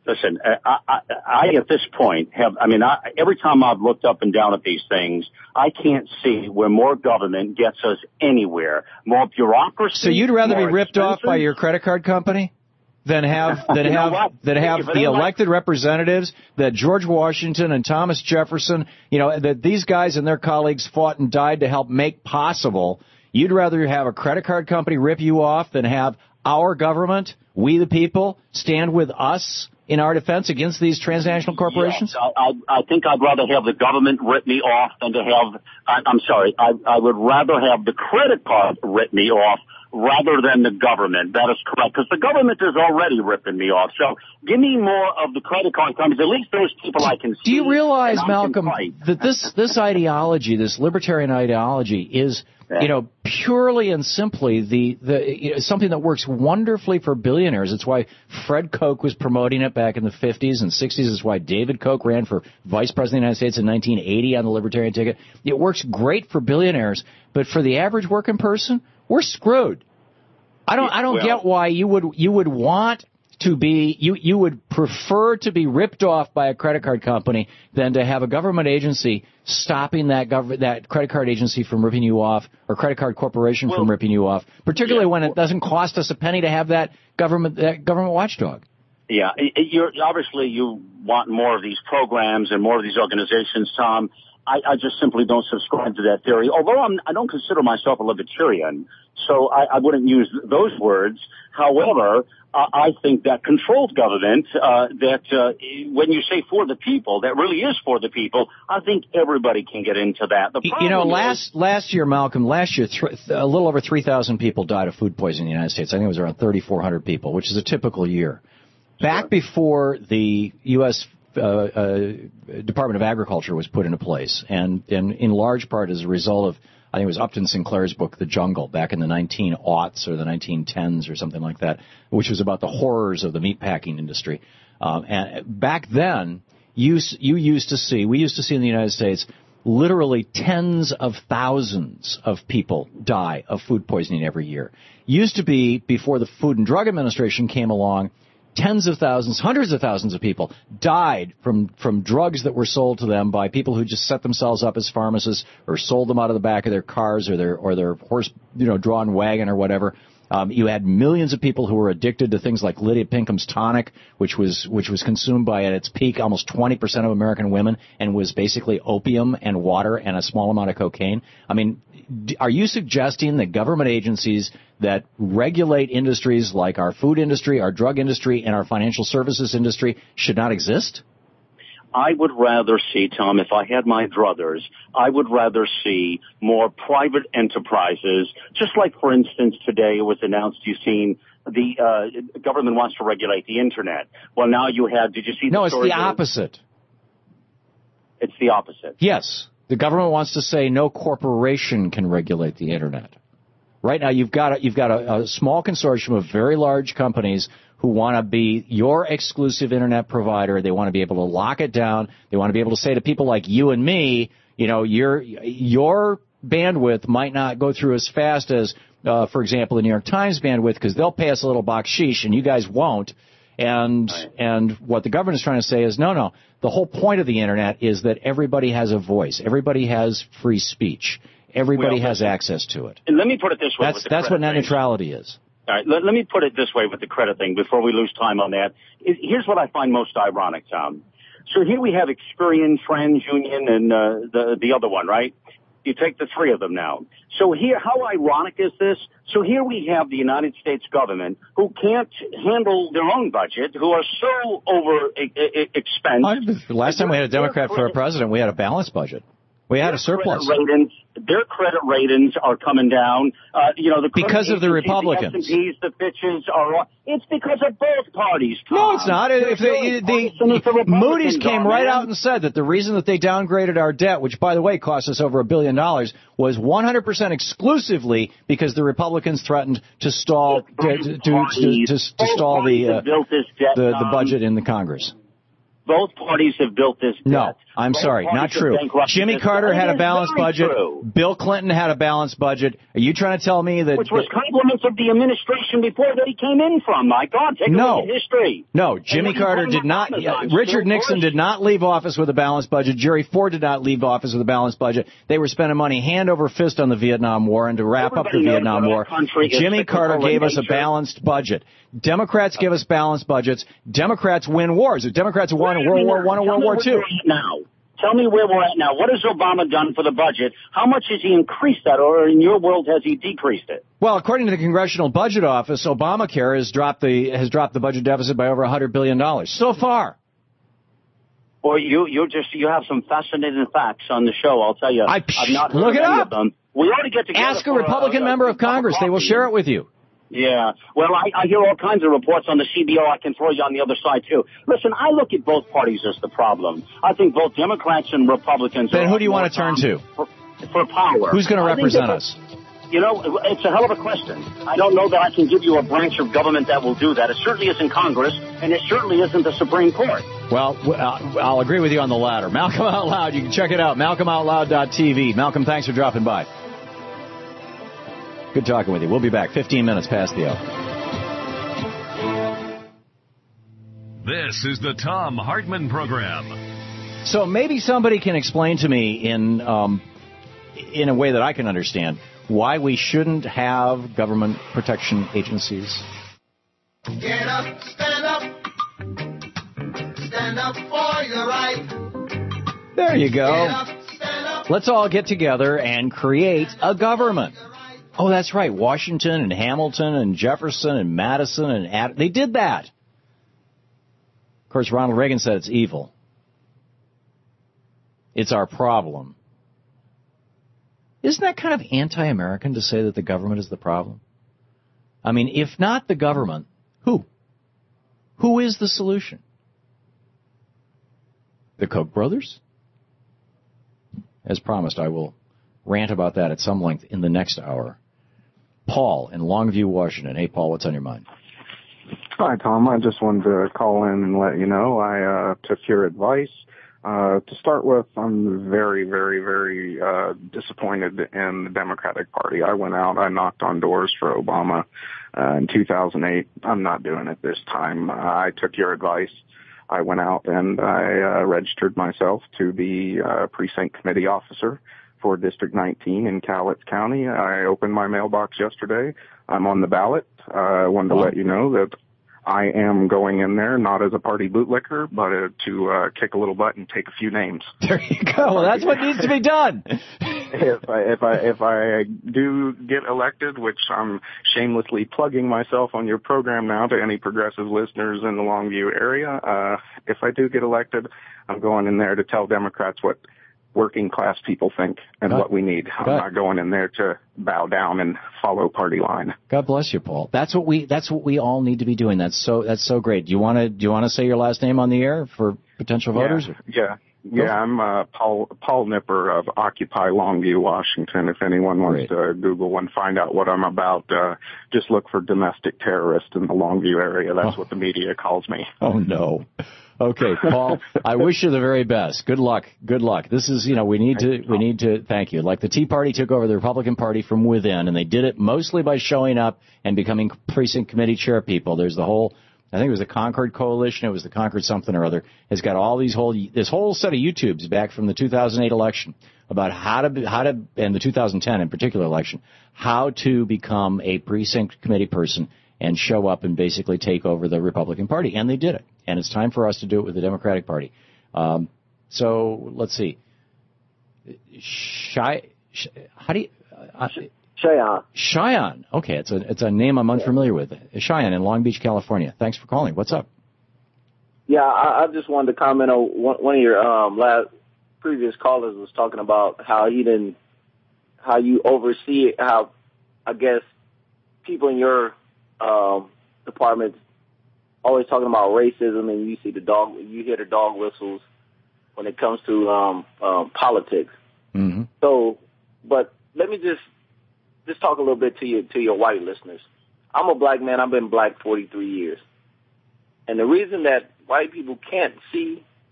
Listen, I, I, I at this point have, I mean, I, every time I've looked up and down at these things, I can't see where more government gets us anywhere. More bureaucracy. So you'd rather be ripped expensive. off by your credit card company than have than You know have what? than have If it the ain't like- elected representatives that George Washington and Thomas Jefferson, you know, that these guys and their colleagues fought and died to help make possible. You'd rather have a credit card company rip you off than have our government, we the people, stand with us in our defense against these transnational corporations? Yes, I, I, I think I'd rather have the government rip me off than to have, I, I'm sorry, I, I would rather have the credit card rip me off rather than the government. That is correct, because the government is already ripping me off. So give me more of the credit card companies, at least those people I can see. Do you realize, and I can Malcolm, fight. that this, this ideology, this libertarian ideology is, you know, purely and simply the, the you know, something that works wonderfully for billionaires. It's why Fred Koch was promoting it back in the fifties and sixties. It's why David Koch ran for vice president of the United States in nineteen eighty on the libertarian ticket. It works great for billionaires, but for the average working person, we're screwed. I don't, I don't Well- get why you would, you would want to be, you, you would prefer to be ripped off by a credit card company than to have a government agency stopping that gov- that credit card agency from ripping you off, or credit card corporation Well, from ripping you off, particularly yeah, when well- it doesn't cost us a penny to have that government, that government watchdog. Yeah, it- it- you're, obviously you want more of these programs and more of these organizations, Tom. I, I just simply don't subscribe to that theory, although I'm, I don't consider myself a libertarian, so I, I wouldn't use those words. However, uh, I think that controlled government, uh, that uh, when you say for the people, that really is for the people, I think everybody can get into that. The You know, problem last is, last year, Malcolm, last year, th- a little over three thousand people died of food poisoning in the United States. I think it was around thirty-four hundred people, which is a typical year. Back before the U S Uh, uh, Department of Agriculture was put into place, and, and in large part as a result of, I think it was Upton Sinclair's book, The Jungle, back in the nineteen aughts or the nineteen tens or something like that, which was about the horrors of the meatpacking industry. Um, and back then, you, you used to see, we used to see in the United States, literally tens of thousands of people die of food poisoning every year. Used to be, before the Food and Drug Administration came along, tens of thousands, hundreds of thousands of people died from, from drugs that were sold to them by people who just set themselves up as pharmacists or sold them out of the back of their cars or their, or their horse, you know, drawn wagon or whatever. Um, you had millions of people who were addicted to things like Lydia Pinkham's tonic, which was, which was consumed by, at its peak, almost twenty percent of American women and was basically opium and water and a small amount of cocaine. I mean, are you suggesting that government agencies that regulate industries like our food industry, our drug industry, and our financial services industry should not exist? I would rather see, Tom, if I had my druthers, I would rather see more private enterprises, just like, for instance, today it was announced, you've seen, the uh, government wants to regulate the Internet. Well, now you have, did you see the No, it's story the that- opposite. It's the opposite. Yes. The government wants to say no corporation can regulate the Internet. Right now, you've got a, you've got a, a small consortium of very large companies who want to be your exclusive Internet provider. They want to be able to lock it down. They want to be able to say to people like you and me, you know, your your bandwidth might not go through as fast as, uh, for example, the New York Times bandwidth, because they'll pay us a little baksheesh and you guys won't. And right. and what the government is trying to say is, no, no. The whole point of the Internet is that everybody has a voice. Everybody has free speech. Everybody well, has access to it. And let me put it this way. That's, with the that's what net thing. neutrality is. All right, let, let me put it this way with the credit thing before we lose time on that. It, here's what I find most ironic, Tom. So here we have Experian, TransUnion, and uh, the the other one, right? You take the three of them now. So here, how ironic is this? So here we have the United States government who can't handle their own budget, who are so over e- e- expensed. The last time we had a Democrat for a president, we had a balanced budget. We had a surplus. Credit ratings, their credit ratings are coming down. Uh, you know, the because of the Republicans. The S and Ps, the Fitches are. It's because of both parties, Tom. No, it's not. If they, they, the Moody's came right out and said that the reason that they downgraded our debt, which by the way cost us over a billion dollars, was one hundred percent exclusively because the Republicans threatened to stall to, to, to, to, to stall the, uh, the the budget in the Congress. both parties have built this debt. No, I'm Both sorry, not parties have true. bankrupted Jimmy this Carter debt. had It a is balanced very budget. true. Bill Clinton had a balanced budget. Are you trying to tell me that... Which was that, compliments of the administration before that he came in from. My God, take a No. look at history. No, Jimmy And what Carter you did not... call yeah, Amazon, Richard Bill Nixon Bush. did not leave office with a balanced budget. Jerry Ford did not leave office with a balanced budget. They were spending money hand over fist on the Vietnam War, and to wrap Everybody up the knows Vietnam that our War, country is Jimmy cyclical Carter in gave us a nature. balanced budget. Democrats give us balanced budgets. Democrats win wars. The Democrats won in World War One and World War Two. Now, tell me where we're at now. What has Obama done for the budget? How much has he increased that, or in your world has he decreased it? Well, according to the Congressional Budget Office, Obamacare has dropped the has dropped the budget deficit by over one hundred billion dollars so far. Or you you just you have some fascinating facts on the show. I'll tell you. I, I've not heard look of it any up. of them. We ought to get together. Ask a for Republican a, member a, of Congress. They will share it with you. Yeah. Well, I, I hear all kinds of reports on the C B O. I can throw you on the other side, too. Listen, I look at both parties as the problem. I think both Democrats and Republicans Then are who do you want to turn to? For, for power. Who's going to I think represent that- us? You know, it's a hell of a question. I don't know that I can give you a branch of government that will do that. It certainly isn't Congress, and it certainly isn't the Supreme Court. Well, w- uh, I'll agree with you on the latter. Malcolm Out Loud, you can check it out, malcolm out loud dot t v. Malcolm, thanks for dropping by. Good talking with you. We'll be back fifteen minutes past the hour. This is the Thom Hartmann Program. So maybe somebody can explain to me in um, in a way that I can understand why we shouldn't have government protection agencies. Get up, stand up, stand up for your right. There you go. Get up, stand up. Let's all get together and create a government. Oh, that's right. Washington and Hamilton and Jefferson and Madison and Ad- they did that. Of course, Ronald Reagan said it's evil. It's our problem. Isn't that kind of anti-American to say that the government is the problem? I mean, if not the government, who? Who is the solution? The Koch brothers? As promised, I will rant about that at some length in the next hour. Paul in Longview, Washington. Hey, Paul, what's on your mind? Hi, Tom. I just wanted to call in and let you know I uh, took your advice. Uh, to start with, I'm very, very, very uh, disappointed in the Democratic Party. I went out, I knocked on doors for Obama uh, in two thousand eight. I'm not doing it this time. Uh, I took your advice. I went out and I uh, registered myself to be uh, precinct committee officer for District nineteen in Cowlitz County. I opened my mailbox yesterday. I'm on the ballot. Uh, I wanted to let you know that I am going in there, not as a party bootlicker, but uh, to uh, kick a little butt and take a few names. There you go. Well, that's what needs to be done. if I if I if I do get elected, which I'm shamelessly plugging myself on your program now to any progressive listeners in the Longview area, uh, if I do get elected, I'm going in there to tell Democrats what working class people think and God, what we need. I'm God. not going in there to bow down and follow party line. God bless you, Paul. That's what we that's what we all need to be doing. That's so that's so great. Do you want to do you want to say your last name on the air for potential voters? Yeah, yeah, yeah. I'm uh, Paul Paul Nipper of Occupy Longview, Washington. If anyone wants great. to Google and find out what I'm about, uh, just look for domestic terrorist in the Longview area. That's oh. what the media calls me. Oh no. Okay, Paul, I wish you the very best. Good luck. Good luck. This is, you know, we need to, we need to, thank you. Like the Tea Party took over the Republican Party from within, and they did it mostly by showing up and becoming precinct committee chair people. There's the whole, I think it was the Concord Coalition, it was the Concord something or other, has got all these whole, this whole set of YouTubes back from the two thousand eight election about how to, how to, and the two thousand ten in particular election, how to become a precinct committee person and show up and basically take over the Republican Party. And they did it. And it's time for us to do it with the Democratic Party. Um, so let's see. Shy, how do you... Uh, Cheyenne. Cheyenne. Okay, it's a it's a name I'm unfamiliar with. Cheyenne in Long Beach, California. Thanks for calling. What's up? Yeah, I, I just wanted to comment on one, one of your um, last previous callers was talking about how he didn't, how you oversee it, how I guess people in your um, department always talking about racism, and you see the dog, you hear the dog whistles when it comes to um, um, politics. Mm-hmm. So, but let me just just talk a little bit to your to your white listeners. I'm a black man. I've been black forty-three years, and the reason that white people can't see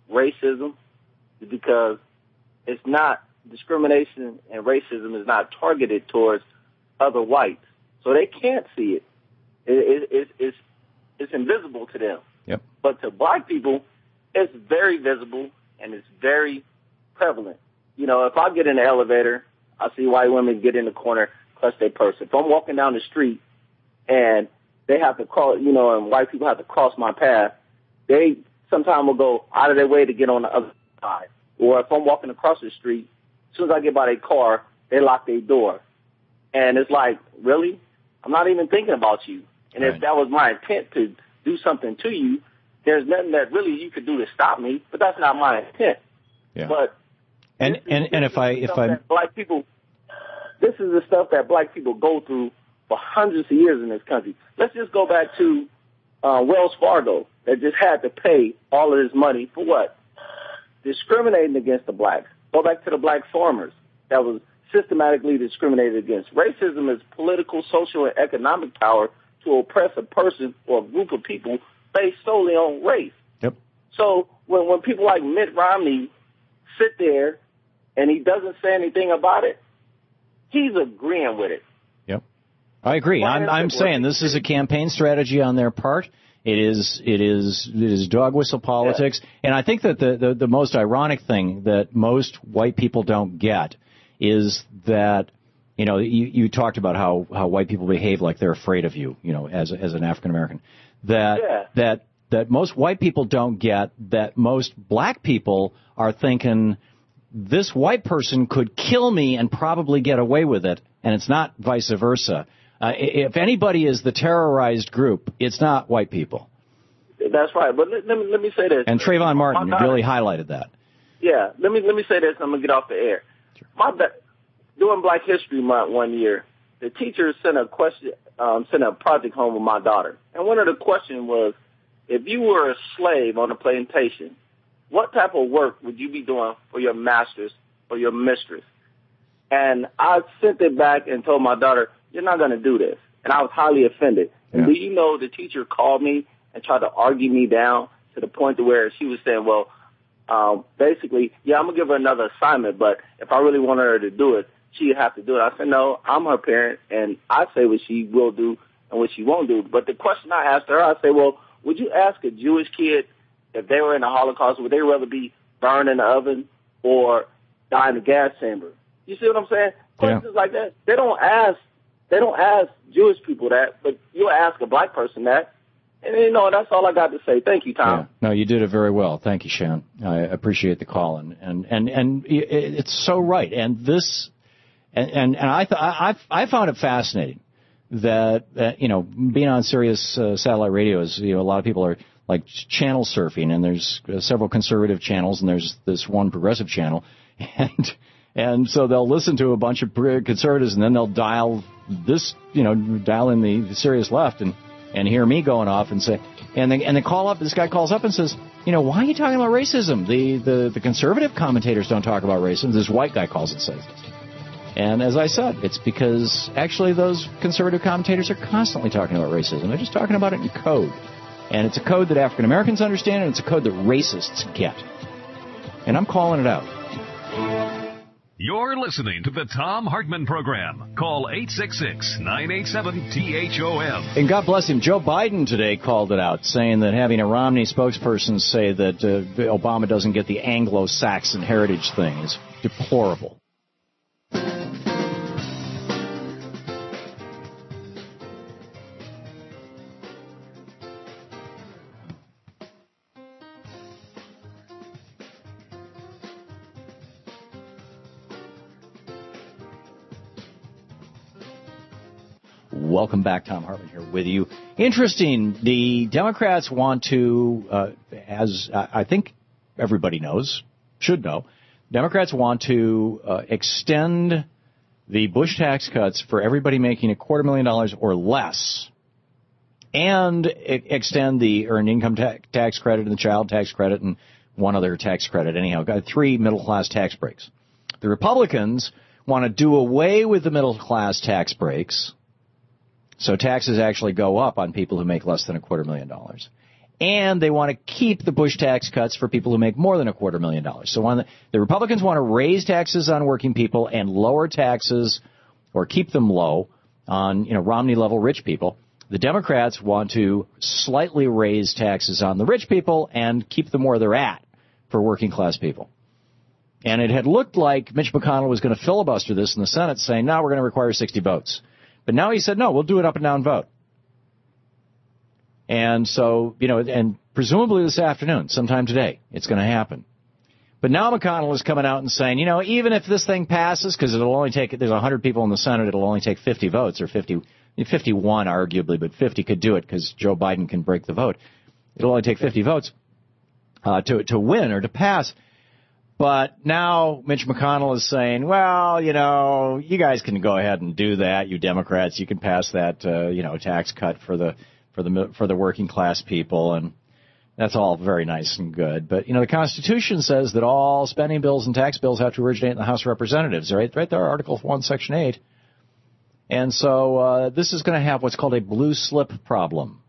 racism is because it's not discrimination and racism is not targeted towards other whites, so they can't see it. It, it, it it's it's invisible to them. Yep. But to black people, it's very visible and it's very prevalent. You know, if I get in the elevator, I see white women get in the corner, clutch their purse. If I'm walking down the street and they have to cross, you know, and white people have to cross my path, they sometimes will go out of their way to get on the other side. Or if I'm walking across the street, as soon as I get by their car, they lock their door. And it's like, really? I'm not even thinking about you. And right. if that was my intent to do something to you, there's nothing that really you could do to stop me, but that's not my intent. Yeah. But and this, and this and if I if I black people, this is the stuff that black people go through for hundreds of years in this country. Let's just go back to uh, Wells Fargo that just had to pay all of this money for what? Discriminating against the blacks. Go back to the black farmers that was systematically discriminated against. Racism is political, social, and economic power to oppress a person or a group of people based solely on race. Yep. So when when people like Mitt Romney sit there and he doesn't say anything about it, he's agreeing with it. Yep. I agree. I'm I'm saying this is a campaign strategy on their part. It is it is it is dog whistle politics. Yeah. And I think that the, the, the most ironic thing that most white people don't get is that, you know, you, you talked about how, how white people behave like they're afraid of you, you know, as as an African American. That yeah. that that most white people don't get that most black people are thinking this white person could kill me and probably get away with it, and it's not vice versa. Uh, if anybody is the terrorized group, it's not white people. That's right. But let, let me let me say this. And Trayvon Martin daughter, really highlighted that. Yeah. Let me let me say this. And I'm gonna get off the air. Sure. My during Black History Month one year, the teacher sent a question, um, sent a project home with my daughter, and one of the questions was, if you were a slave on a plantation, what type of work would you be doing for your masters or your mistress? And I sent it back and told my daughter, you're not going to do this. And I was highly offended. And yeah. do you know the teacher called me and tried to argue me down to the point to where she was saying, well, um, basically, yeah, I'm going to give her another assignment, but if I really wanted her to do it, she'd have to do it. I said, no, I'm her parent, and I say what she will do and what she won't do. But the question I asked her, I said, well, would you ask a Jewish kid if they were in the Holocaust, would they rather be burned in the oven or die in the gas chamber? You see what I'm saying? Questions yeah. like that. They don't ask. They don't ask Jewish people that, but you'll ask a black person that. And, you know, that's all I got to say. Thank you, Tom. Yeah. No, you did it very well. Thank you, Sean. I appreciate the call. And, and, and, and it's so right. And this, and, and, and I, th- I, I found it fascinating that, uh, you know, being on Sirius uh, satellite radio is, you know, a lot of people are like channel surfing, and there's uh, several conservative channels, and there's this one progressive channel. And, and so they'll listen to a bunch of conservatives, and then they'll dial this, you know, dial in the, the Sirius left and, and hear me going off and say, and they, and they call up, this guy calls up and says, you know, why are you talking about racism? The, the, the conservative commentators don't talk about racism. This white guy calls and says this. And as I said, it's because actually those conservative commentators are constantly talking about racism. They're just talking about it in code. And it's a code that African Americans understand, and it's a code that racists get. And I'm calling it out. You're listening to the Thom Hartmann Program. Call eight six six, nine eight seven, T H O M. And God bless him, Joe Biden today called it out, saying that having a Romney spokesperson say that uh, Obama doesn't get the Anglo-Saxon heritage thing is deplorable. Welcome back. Thom Hartmann here with you. Interesting. The Democrats want to, uh, as I think everybody knows, should know, Democrats want to uh, extend the Bush tax cuts for everybody making a quarter million dollars or less, and e- extend the earned income ta- tax credit and the child tax credit and one other tax credit. Anyhow, got three middle-class tax breaks. The Republicans want to do away with the middle-class tax breaks, so taxes actually go up on people who make less than a quarter million dollars. And they want to keep the Bush tax cuts for people who make more than a quarter million dollars. So one, the Republicans want to raise taxes on working people and lower taxes or keep them low on, you know, Romney-level rich people. The Democrats want to slightly raise taxes on the rich people and keep them where they're at for working-class people. And it had looked like Mitch McConnell was going to filibuster this in the Senate, saying, no, we're going to require sixty votes. But now he said, no, we'll do it up and down vote. And so, you know, and presumably this afternoon, sometime today, it's going to happen. But now McConnell is coming out and saying, you know, even if this thing passes, because it'll only take, there's one hundred people in the Senate, it'll only take fifty votes, or fifty, fifty-one arguably, but fifty could do it because Joe Biden can break the vote. It'll only take fifty votes uh, to to win or to pass. But now Mitch McConnell is saying, well, you know, you guys can go ahead and do that, you Democrats. You can pass that, uh, you know, tax cut for the for the for the working class people, and that's all very nice and good. But, you know, the Constitution says that all spending bills and tax bills have to originate in the House of Representatives, right? Right there, Article one, Section eight. And so uh, this is going to have what's called a blue slip problem.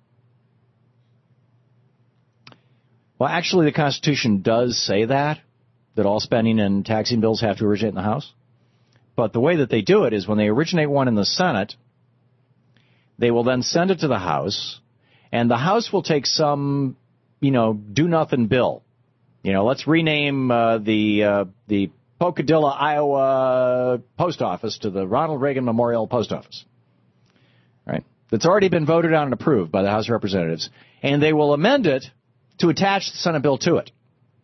Well, actually, the Constitution does say that, that all spending and taxing bills have to originate in the House. But the way that they do it is when they originate one in the Senate, they will then send it to the House, and the House will take some, you know, do-nothing bill. You know, let's rename uh, the uh, the Pocadilla, Iowa post office to the Ronald Reagan Memorial Post Office. Right? That's already been voted on and approved by the House of Representatives, and they will amend it to attach the Senate bill to it.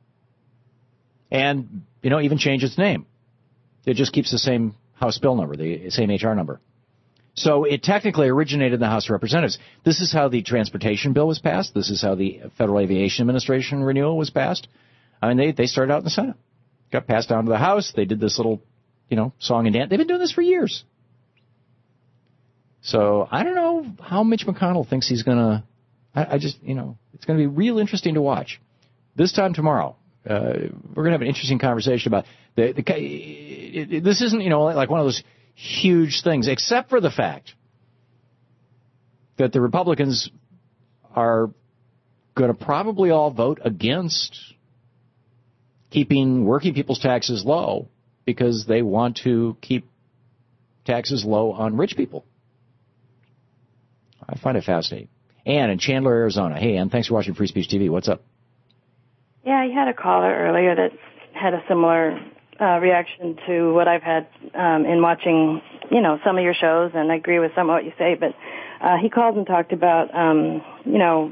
And, you know, even change its name. It just keeps the same House bill number, the same H R number. So it technically originated in the House of Representatives. This is how the transportation bill was passed. This is how the Federal Aviation Administration renewal was passed. I mean, they, they started out in the Senate. Got passed down to the House. They did this little, you know, song and dance. They've been doing this for years. So I don't know how Mitch McConnell thinks he's going to, I, I just, you know, it's going to be real interesting to watch. This time tomorrow, uh, we're going to have an interesting conversation about, the, the it, it, this isn't, you know, like one of those huge things, except for the fact that the Republicans are going to probably all vote against keeping working people's taxes low because they want to keep taxes low on rich people. I find it fascinating. Ann in Chandler, Arizona. Hey, Ann, thanks for watching Free Speech T V. What's up? Yeah, I had a caller earlier that had a similar uh, reaction to what I've had um, in watching, you know, some of your shows, and I agree with some of what you say, but uh, he called and talked about, um, you know,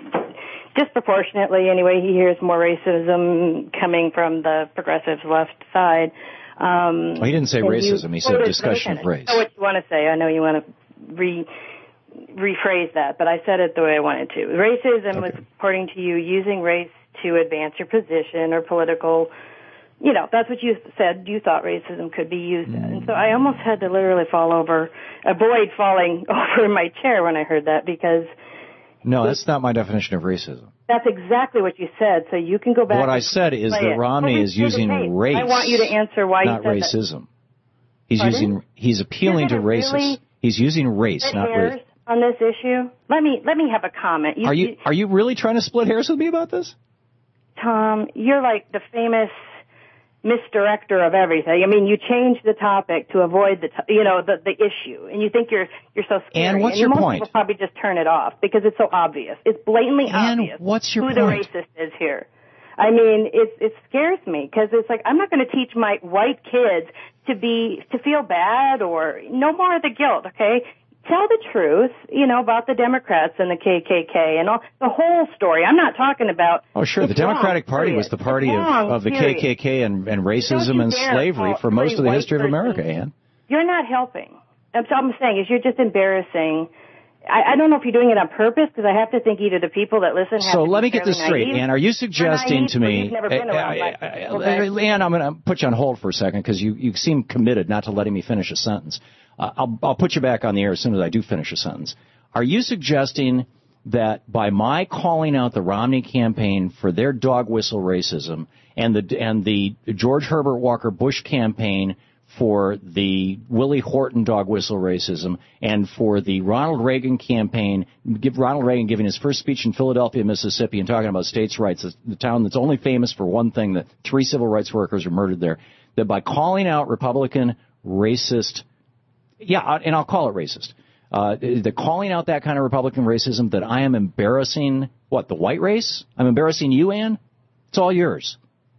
disproportionately, anyway, he hears more racism coming from the progressive left side. Um, well, he didn't say racism. He said discussion of race. I know what you want to say. I know you want to re rephrase that, but I said it the way I wanted to. Racism okay. was, according to you, using race to advance your position or political, you know, that's what you said you thought racism could be used mm. as. And so I almost had to literally fall over, avoid falling over in my chair when I heard that because... No, that's not my definition of racism. That's exactly what you said, so you can go back. What I said is that Romney is using race. I want you to answer why not you said racism. That. He's Pardon? using, he's appealing to racists. Really he's using race, not race. On this issue, let me let me have a comment. You, are you are you really trying to split hairs with me about this? Tom, you're like the famous misdirector of everything. I mean, you change the topic to avoid the to- you know the the issue, and you think you're you're so scary. And what's and your most point? People probably just turn it off because it's so obvious. It's blatantly and obvious. What's your who point? the racist is here? I mean, it it scares me because it's like I'm not going to teach my white kids to be to feel bad or no more of the guilt. Okay. Tell the truth, you know, about the Democrats and the K K K and all the whole story. I'm not talking about. Oh, sure. The Democratic wrong, Party period. was the party of, wrong, of the period. K K K and, and racism and slavery for most of the history of America, Ann. You're not helping. That's all I'm saying is you're just embarrassing. I, I don't know if you're doing it on purpose because I have to think either the people that listen have So to let be me get this straight, naive. Ann. Are you suggesting naive, to me? You've never been around I, I, I, Ann, I'm going to put you on hold for a second because you, you seem committed not to letting me finish a sentence. Uh, I'll, I'll put you back on the air as soon as I do finish a sentence. Are you suggesting that by my calling out the Romney campaign for their dog whistle racism and the and the George Herbert Walker Bush campaign for the Willie Horton dog whistle racism and for the Ronald Reagan campaign, give Ronald Reagan giving his first speech in Philadelphia, Mississippi, and talking about states' rights, the town that's only famous for one thing, that three civil rights workers were murdered there, that by calling out Republican racist, yeah, and I'll call it racist, uh, the calling out that kind of Republican racism, that I am embarrassing, what, the white race? I'm embarrassing you, Ann? It's all yours.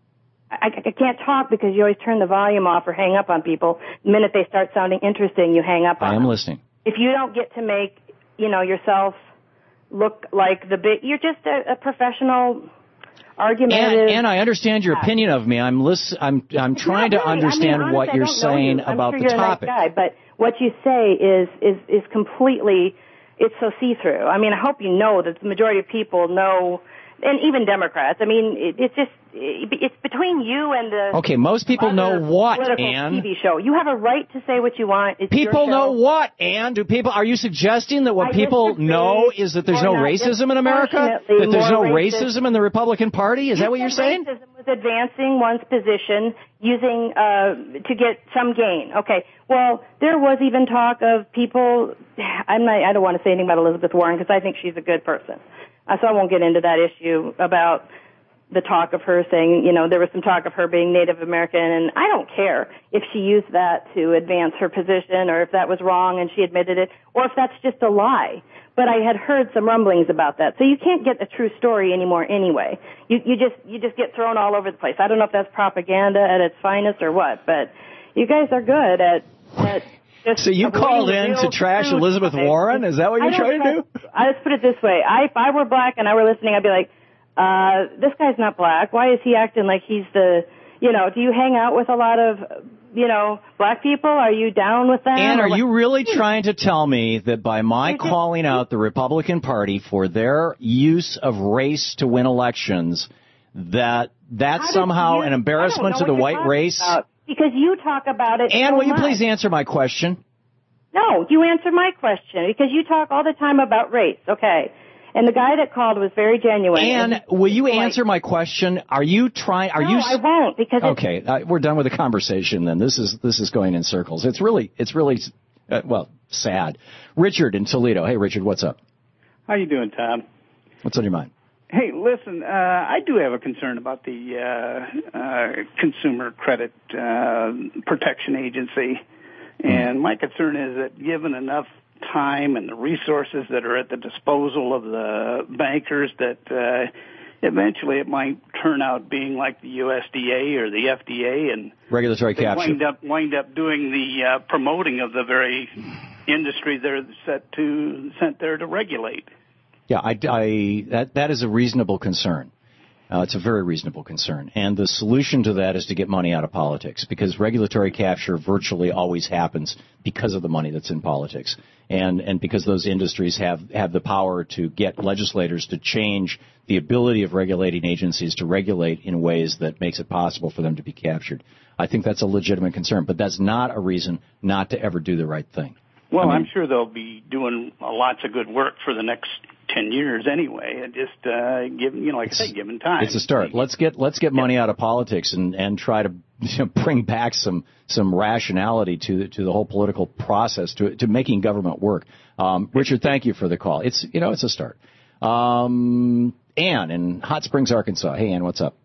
I, I can't talk because you always turn the volume off or hang up on people. The minute they start sounding interesting, you hang up on them. I am listening. If you don't get to make, you know, yourself look like the big, you're just a, a professional argumentative. And, and I understand your opinion of me. I'm listen, I'm I'm trying to understand I mean, honestly, what you're saying you. I'm about sure the you're topic. A nice guy, but what you say is is is completely, it's so see-through. I mean, I hope you know that the majority of people know, and even Democrats. I mean, it, it's just, it, it's between you and the... Okay, most people know what, political Ann? T V show. You have a right to say what you want. It's People your show. know what, Ann? Do people? Are you suggesting that what I people disagree. know is that there's no Or not racism in America? That disproportionately there's no more racist. racism in the Republican Party? Is You that what you're said saying? Racism was advancing one's position using uh, to get some gain. Okay. Well, there was even talk of people. I'm not. I don't want to say anything about Elizabeth Warren because I think she's a good person. Uh, so I won't get into that issue about the talk of her saying, you know, there was some talk of her being Native American, and I don't care if she used that to advance her position or if that was wrong and she admitted it, or if that's just a lie. But I had heard some rumblings about that. So you can't get a true story anymore anyway. You, you just, you just get thrown all over the place. I don't know if that's propaganda at its finest or what, but you guys are good at, at just So you called in to trash Elizabeth Warren? Is that what you're trying to do? I just put it this way. I, if I were black and I were listening, I'd be like, uh, this guy's not black. Why is he acting like he's the, you know, do you hang out with a lot of, you know, black people? Are you down with them? And are Or you really trying to tell me that by my calling out the Republican Party for their use of race to win elections, that that's somehow an embarrassment to the white race? About, because you talk about it Ann, so will you much. please answer my question? No, you answer my question because you talk all the time about race. Okay. And the guy that called was very genuine. Ann, will you answer my question? Are you trying? Are no, you? I won't because it's, okay, uh, we're done with the conversation. Then this is this is going in circles. It's really it's really uh, well sad. Richard in Toledo. Hey, Richard, what's up? How you doing, Tom? What's on your mind? Hey, listen, uh, I do have a concern about the uh, uh, Consumer Credit uh, Protection Agency, and my concern is that given enough time and the resources that are at the disposal of the bankers, that uh, eventually it might turn out being like the U S D A or the F D A, and regulatory they capture. wind up wind up doing the uh, promoting of the very industry they're set to sent there to regulate. Yeah, I, I that that is a reasonable concern. Uh, it's a very reasonable concern. And the solution to that is to get money out of politics, because regulatory capture virtually always happens because of the money that's in politics. And, and because those industries have, have the power to get legislators to change the ability of regulating agencies to regulate in ways that makes it possible for them to be captured. I think that's a legitimate concern, but that's not a reason not to ever do the right thing. Well, I mean, I'm sure they'll be doing uh, lots of good work for the next ten years anyway, and just uh, given, you know, like I say, given time. It's a start. Let's get let's get money out of politics and, and try to you know, bring back some some rationality to the, to the whole political process, to to making government work. Um, Richard, thank you for the call. It's you know it's a start. Um, Ann in Hot Springs, Arkansas. Hey, Ann, what's up?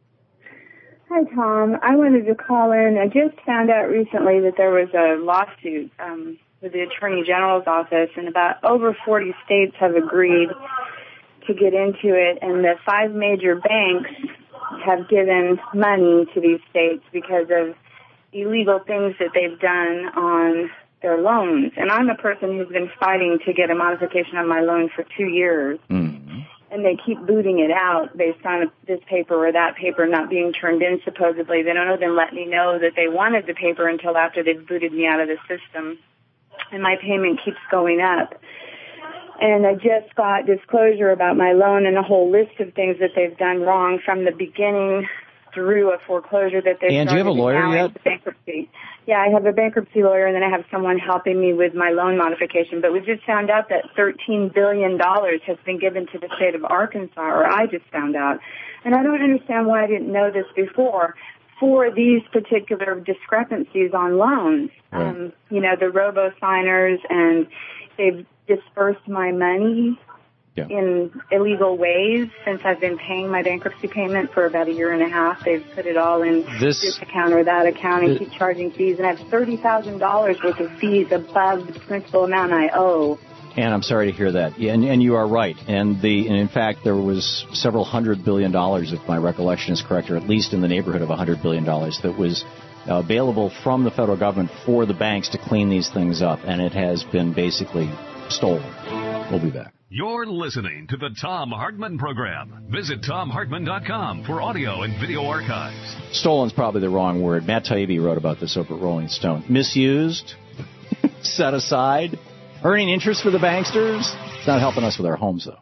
Hi, Tom. I wanted to call in. I just found out recently that there was a lawsuit um, with the Attorney General's office, and about over forty states have agreed to get into it, and the five major banks have given money to these states because of illegal things that they've done on their loans. And I'm a person who's been fighting to get a modification on my loan for two years. Mm-hmm. And they keep booting it out based on this paper or that paper not being turned in, supposedly. They don't even let me know that they wanted the paper until after they've booted me out of the system. And my payment keeps going up. And I just got disclosure about my loan and a whole list of things that they've done wrong from the beginning through a foreclosure that they've And do you have a lawyer yet? Bankruptcy. Yeah, I have a bankruptcy lawyer, and then I have someone helping me with my loan modification. But we just found out that thirteen billion dollars has been given to the state of Arkansas, or I just found out. And I don't understand why I didn't know this before. for these particular discrepancies on loans. Right. Um, you know, the robo-signers, and they've dispersed my money yeah. in illegal ways since I've been paying my bankruptcy payment for about a year and a half. They've put it all in this, this account or that account and this, keep charging fees. And I have thirty thousand dollars worth of fees above the principal amount I owe. And I'm sorry to hear that. Yeah, and, and you are right. And the and in fact, there was several hundred billion dollars, if my recollection is correct, or at least in the neighborhood of a hundred billion dollars, that was uh, available from the federal government for the banks to clean these things up, and it has been basically stolen. We'll be back. You're listening to the Thom Hartmann Program. Visit Thom Hartmann dot com for audio and video archives. Stolen's probably the wrong word. Matt Taibbi wrote about this over at Rolling Stone. Misused, set aside. Earning interest for the banksters? It's not helping us with our homes, though.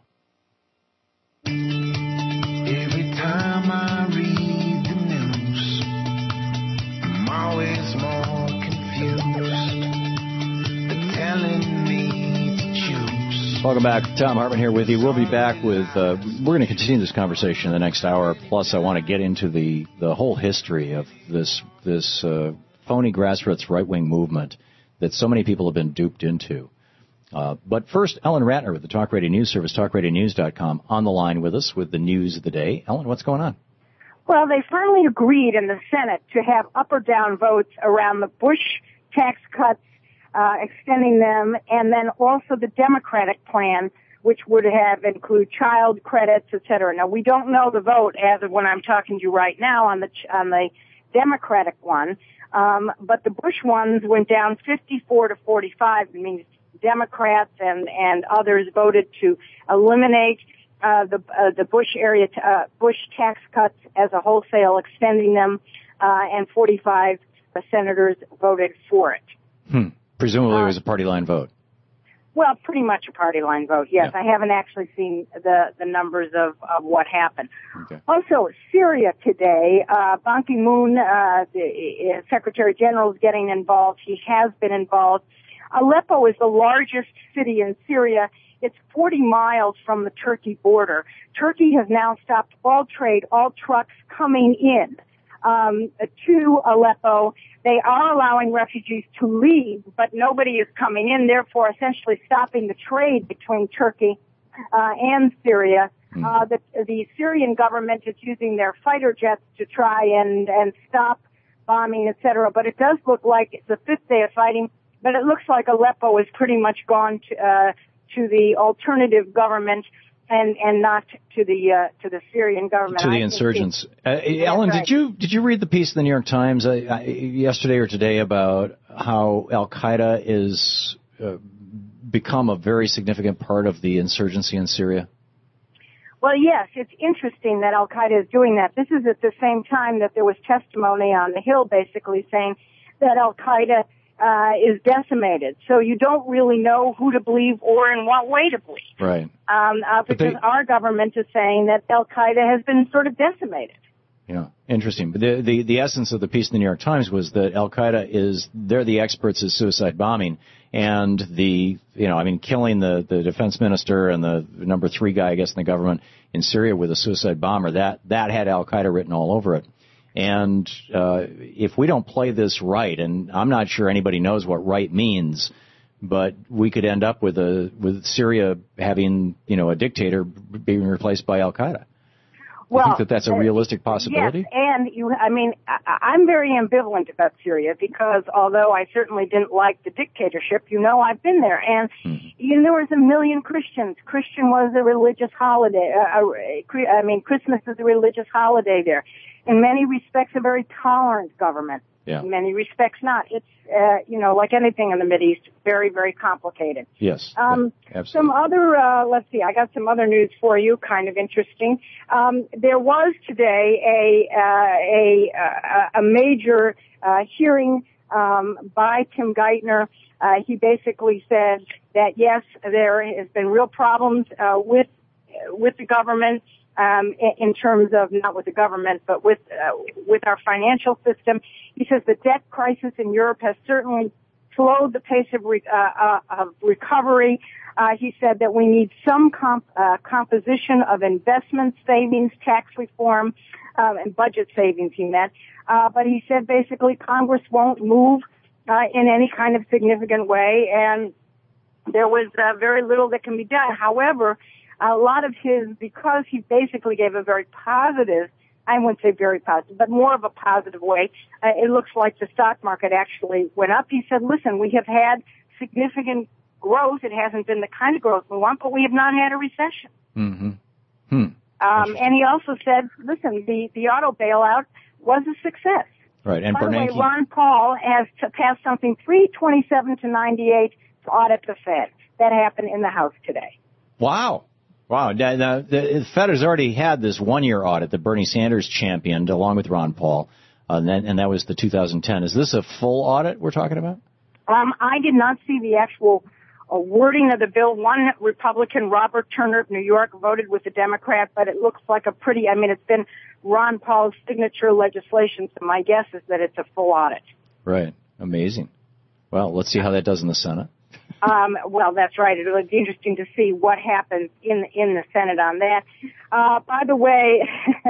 Every time I read the news, I'm always more confused. They're telling me to choose. Welcome back. Thom Hartmann here with you. We'll be back with, uh, we're going to continue this conversation in the next hour. Plus, I want to get into the, the whole history of this, this uh, phony grassroots right-wing movement that so many people have been duped into. Uh, but first, Ellen Ratner with the Talk Radio News Service, talk radio news dot com, on the line with us with the news of the day. Ellen, what's going on? Well, they finally agreed in the Senate to have up or down votes around the Bush tax cuts, uh, extending them, and then also the Democratic plan, which would have include child credits, et cetera. Now, we don't know the vote as of when I'm talking to you right now on the on the Democratic one, um, but the Bush ones went down fifty-four to forty-five. I mean, Democrats and, and others voted to eliminate uh, the uh, the Bush area t- uh, Bush tax cuts as a wholesale, extending them, uh, and forty-five senators voted for it. Hmm. Presumably, uh, it was a party line vote. Well, pretty much a party line vote. Yes, yeah. I haven't actually seen the the numbers of, of what happened. Okay. Also, Syria today, uh, Ban Ki-moon, uh, the uh, Secretary General, is getting involved. He has been involved. Aleppo is the largest city in Syria. It's forty miles from the Turkey border. Turkey has now stopped all trade, all trucks coming in um, to Aleppo. They are allowing refugees to leave, but nobody is coming in, therefore essentially stopping the trade between Turkey uh, and Syria. Mm. Uh, the, the Syrian government is using their fighter jets to try and, and stop bombing, et cetera. But it does look like it's the fifth day of fighting. But it looks like Aleppo is pretty much gone to, uh, to the alternative government and, and not to the uh, to the Syrian government. To the I insurgents. Uh, Ellen, right. did you did you read the piece in the New York Times uh, yesterday or today about how Al Qaeda is uh, become a very significant part of the insurgency in Syria? Well, yes, it's interesting that Al Qaeda is doing that. This is at the same time that there was testimony on the Hill, basically saying that Al Qaeda Uh, is decimated. So you don't really know who to believe or in what way to believe. Right. Um, uh, because they, our government is saying that Al-Qaeda has been sort of decimated. Yeah, interesting. But the, the, the essence of the piece in the New York Times was that Al-Qaeda is, they're the experts at suicide bombing. And the, you know, I mean, killing the, the defense minister and the number three guy, I guess, in the government in Syria with a suicide bomber, that, that had Al-Qaeda written all over it. And uh, if we don't play this right, and I'm not sure anybody knows what right means, but we could end up with a with Syria having, you know, a dictator being replaced by Al Qaeda. Well, you think that that's a realistic possibility? Yes, and you, I mean, I, I'm very ambivalent about Syria because although I certainly didn't like the dictatorship, you know, I've been there, and mm-hmm. you know, there was a million Christians. Christian was a religious holiday. Uh, I mean, Christmas is a religious holiday there. In many respects, a very tolerant government. Yeah. In many respects, not. It's, uh, you know, like anything in the Mideast, very, very complicated. Yes. Um, absolutely. Some other, uh, let's see, I got some other news for you, kind of interesting. Um, there was today a, uh, a, uh, a major, uh, hearing, um, by Tim Geithner. Uh, he basically said that yes, there has been real problems, uh, with, with the government. Um, in terms of not with the government, but with uh, with our financial system. He says the debt crisis in Europe has certainly slowed the pace of, re- uh, uh, of recovery. Uh, he said that we need some comp- uh, composition of investment, savings, tax reform, um, and budget savings he meant. Uh, but he said basically Congress won't move uh, in any kind of significant way, and there was uh, very little that can be done. However, a lot of his, because he basically gave a very positive, I wouldn't say very positive, but more of a positive way, uh, it looks like the stock market actually went up. He said, listen, we have had significant growth. It hasn't been the kind of growth we want, but we have not had a recession. Mm-hmm. Hmm. Um, and he also said, listen, the, the auto bailout was a success. Right. And By Bernanke, the way, Ron Paul has to pass something three twenty-seven to ninety-eight to audit the Fed. That happened in the House today. Wow. Wow. Now, now, the Fed has already had this one-year audit that Bernie Sanders championed along with Ron Paul, uh, and, then, and that was the two thousand ten. Is this a full audit we're talking about? Um, I did not see the actual uh, wording of the bill. One Republican, Robert Turner of New York, voted with the Democrat, but it looks like a pretty, I mean, it's been Ron Paul's signature legislation, so my guess is that it's a full audit. Right. Amazing. Well, let's see how that does in the Senate. Um, well, that's right. It'll be interesting to see what happens in in the Senate on that. Uh, by the way,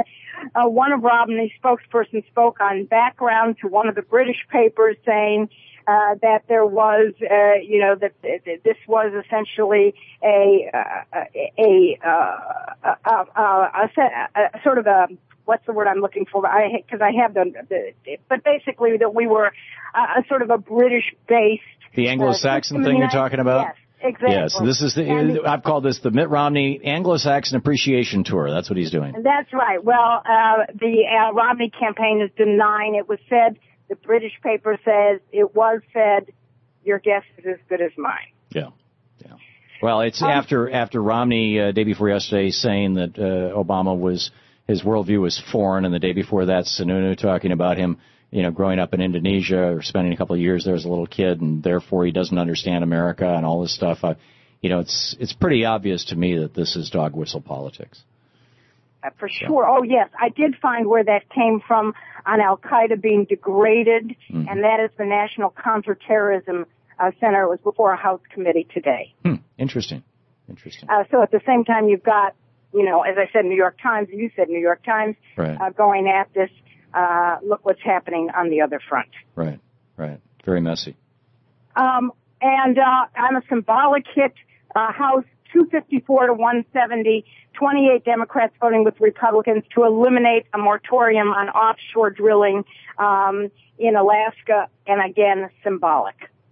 uh, one of Romney's spokespersons spoke on background to one of the British papers saying uh, that there was, uh, you know, that, that this was essentially a uh, a, uh, a, a, a, a, a sort of a what's the word I'm looking for? I because I have the, the, but basically that we were uh, a sort of a British-based. The Anglo-Saxon uh, thing you're talking about? Yes, exactly. Yes, this is the, I've called this the Mitt Romney Anglo-Saxon Appreciation Tour. That's what he's doing. That's right. Well, uh, the uh, Romney campaign is denying it was said. The British paper says it was said. Your guess is as good as mine. Yeah. Yeah. Well, it's um, after after Romney, uh, day before yesterday, saying that uh, Obama was, his worldview was foreign, and the day before that, Sununu talking about him, you know, growing up in Indonesia or spending a couple of years there as a little kid, and therefore he doesn't understand America and all this stuff. Uh, you know, it's it's pretty obvious to me that this is dog whistle politics. Uh, for sure. Oh, yes. I did find where that came from on Al-Qaeda being degraded, mm-hmm. and that is the National Counterterrorism uh, Center. It was before a House committee today. Hmm. Interesting. Interesting. Uh, so at the same time, you've got, you know, as I said, New York Times, you said New York Times, right. uh, going at this. Uh, look what's happening on the other front. Right, right. Very messy. Um, and uh, on a symbolic hit, uh, House two fifty-four to one seventy, twenty-eight Democrats voting with Republicans to eliminate a moratorium on offshore drilling um, in Alaska, and again, symbolic,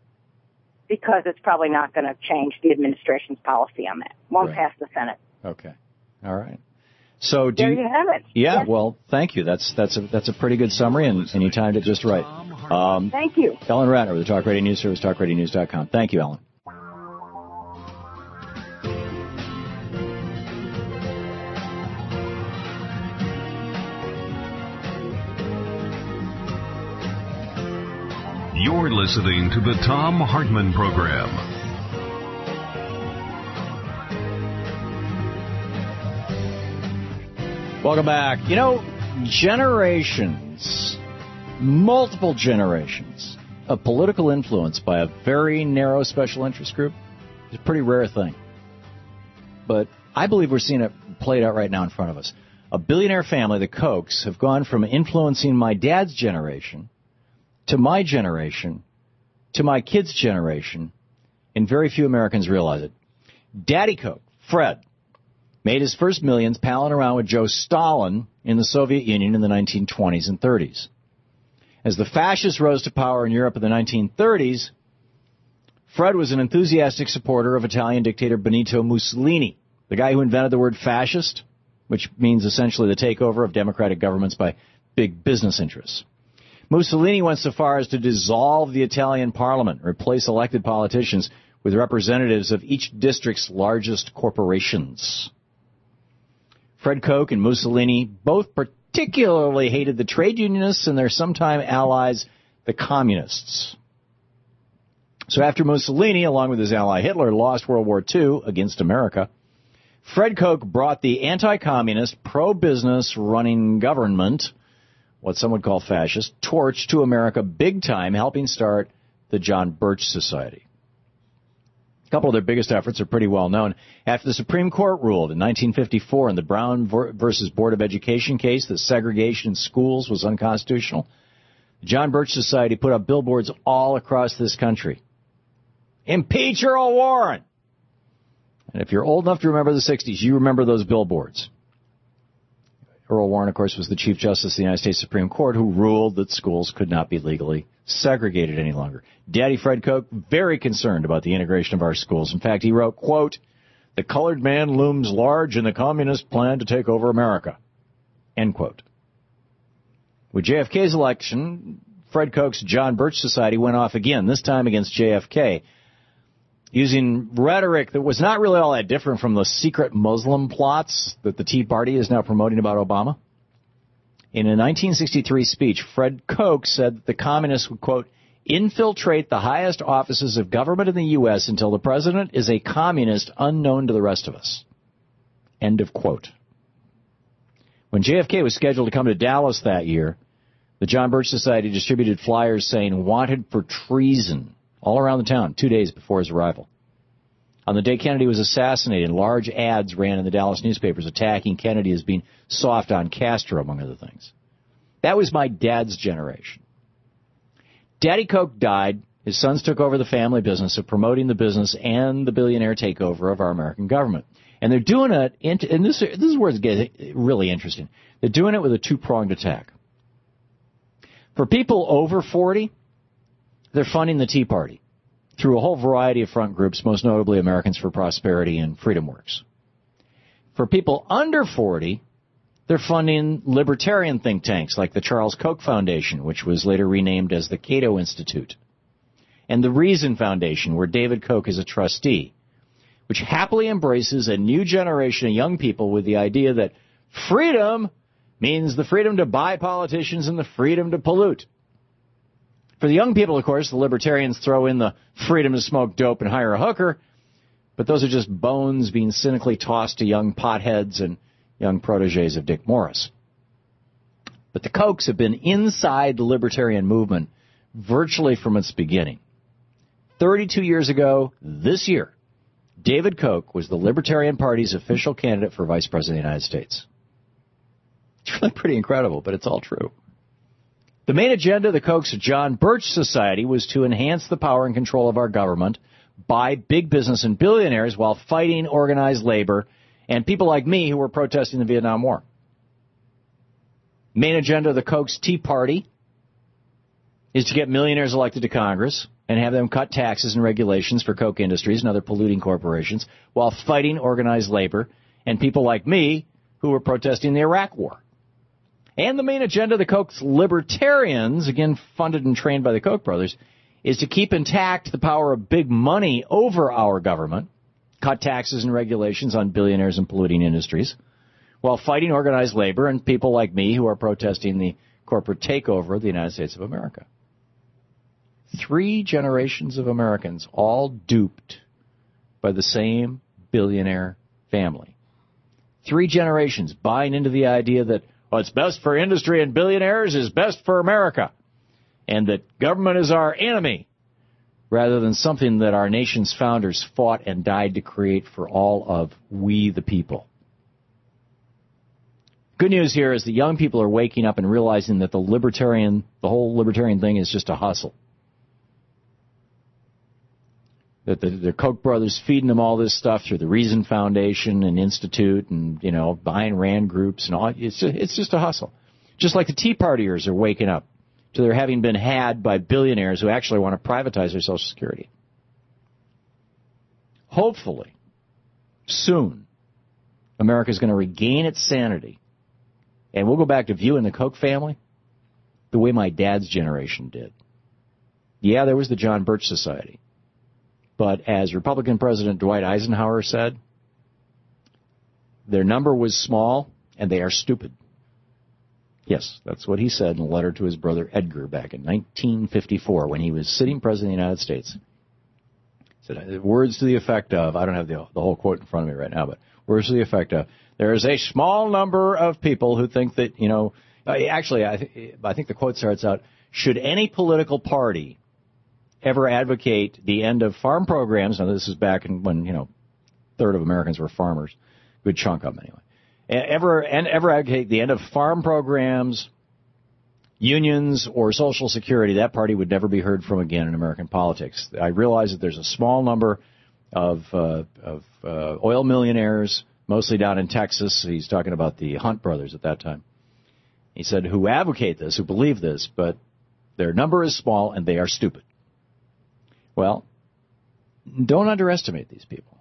because it's probably not going to change the administration's policy on that. Won't right. pass the Senate. Okay. All right. So do there you, you have it. Yeah, yes. Well, thank you. That's that's a that's a pretty good summary, and, and you timed it just right. Um, thank you. Ellen Ratner with the Talk Radio News Service, talk radio news dot com. Thank you, Ellen. You're listening to the Thom Hartmann Program. Welcome back. You know, generations, multiple generations of political influence by a very narrow special interest group is a pretty rare thing. But I believe we're seeing it played out right now in front of us. A billionaire family, the Kochs, have gone from influencing my dad's generation to my generation to my kids' generation, and very few Americans realize it. Daddy Koch, Fred, made his first millions palling around with Joe Stalin in the Soviet Union in the nineteen twenties and thirties. As the fascists rose to power in Europe in the nineteen thirties, Fred was an enthusiastic supporter of Italian dictator Benito Mussolini, the guy who invented the word fascist, which means essentially the takeover of democratic governments by big business interests. Mussolini went so far as to dissolve the Italian parliament, replace elected politicians with representatives of each district's largest corporations. Fred Koch and Mussolini both particularly hated the trade unionists and their sometime allies, the communists. So after Mussolini, along with his ally Hitler, lost World War Two against America, Fred Koch brought the anti-communist, pro-business running government, what some would call fascist, torch to America big time, helping start the John Birch Society. couple of their biggest efforts are pretty well known. After the Supreme Court ruled in nineteen fifty-four in the Brown versus Board of Education case that segregation in schools was unconstitutional, the John Birch Society put up billboards all across this country. Impeach Earl Warren! And if you're old enough to remember the sixties, you remember those billboards. Earl Warren, of course, was the Chief Justice of the United States Supreme Court who ruled that schools could not be legally segregated any longer. Daddy Fred Koch, very concerned about the integration of our schools. In fact, he wrote, quote, "The colored man looms large in the communist plan to take over America," end quote. With J F K's election, Fred Koch's John Birch Society went off again, this time against J F K, using rhetoric that was not really all that different from the secret Muslim plots that the Tea Party is now promoting about Obama. In a nineteen sixty-three speech, Fred Koch said that the communists would, quote, "infiltrate the highest offices of government in the U S until the president is a communist unknown to the rest of us," end of quote. When J F K was scheduled to come to Dallas that year, the John Birch Society distributed flyers saying "wanted for treason" all around the town two days before his arrival. On the day Kennedy was assassinated, large ads ran in the Dallas newspapers attacking Kennedy as being soft on Castro, among other things. That was my dad's generation. Daddy Koch died. His sons took over the family business of promoting the business and the billionaire takeover of our American government. And they're doing it, and this, this is where it gets really interesting. They're doing it with a two-pronged attack. For people over forty, they're funding the Tea Party through a whole variety of front groups, most notably Americans for Prosperity and Freedom Works. For people under forty, they're funding libertarian think tanks like the Charles Koch Foundation, which was later renamed as the Cato Institute, and the Reason Foundation, where David Koch is a trustee, which happily embraces a new generation of young people with the idea that freedom means the freedom to buy politicians and the freedom to pollute. For the young people, of course, the libertarians throw in the freedom to smoke dope and hire a hooker, but those are just bones being cynically tossed to young potheads and young protégés of Dick Morris. But the Kochs have been inside the libertarian movement virtually from its beginning. thirty-two years ago, this year, David Koch was the Libertarian Party's official candidate for Vice President of the United States. It's really pretty incredible, but it's all true. The main agenda of the Koch's John Birch Society was to enhance the power and control of our government by big business and billionaires while fighting organized labor and people like me who were protesting the Vietnam War. Main agenda of the Koch's Tea Party is to get millionaires elected to Congress and have them cut taxes and regulations for Koch Industries and other polluting corporations while fighting organized labor and people like me who were protesting the Iraq War. And the main agenda of the Koch's libertarians, again funded and trained by the Koch brothers, is to keep intact the power of big money over our government, cut taxes and regulations on billionaires and polluting industries, while fighting organized labor and people like me who are protesting the corporate takeover of the United States of America. Three generations of Americans all duped by the same billionaire family. Three generations buying into the idea that what's best for industry and billionaires is best for America, and that government is our enemy, rather than something that our nation's founders fought and died to create for all of we the people. Good news here is that young people are waking up and realizing that the libertarian, the whole libertarian thing is just a hustle. That the, the Koch brothers feeding them all this stuff through the Reason Foundation and Institute and, you know, Ayn Rand groups and all. It's just, it's just a hustle. Just like the Tea Partiers are waking up to their having been had by billionaires who actually want to privatize their Social Security. Hopefully, soon, America is going to regain its sanity. And we'll go back to viewing the Koch family the way my dad's generation did. Yeah, there was the John Birch Society. But as Republican President Dwight Eisenhower said, their number was small and they are stupid. Yes, that's what he said in a letter to his brother Edgar back in nineteen fifty-four when he was sitting president of the United States. He said, words to the effect of, I don't have the, the whole quote in front of me right now, but words to the effect of, there is a small number of people who think that, you know, actually, I, th- I think the quote starts out, should any political party ever advocate the end of farm programs. Now, this is back in when, you know, a third of Americans were farmers. Good chunk of them, anyway. Ever, and ever advocate the end of farm programs, unions, or Social Security, that party would never be heard from again in American politics. I realize that there's a small number of, uh, of uh, oil millionaires, mostly down in Texas. He's talking about the Hunt brothers at that time. He said, who advocate this, who believe this, but their number is small and they are stupid. Well, don't underestimate these people.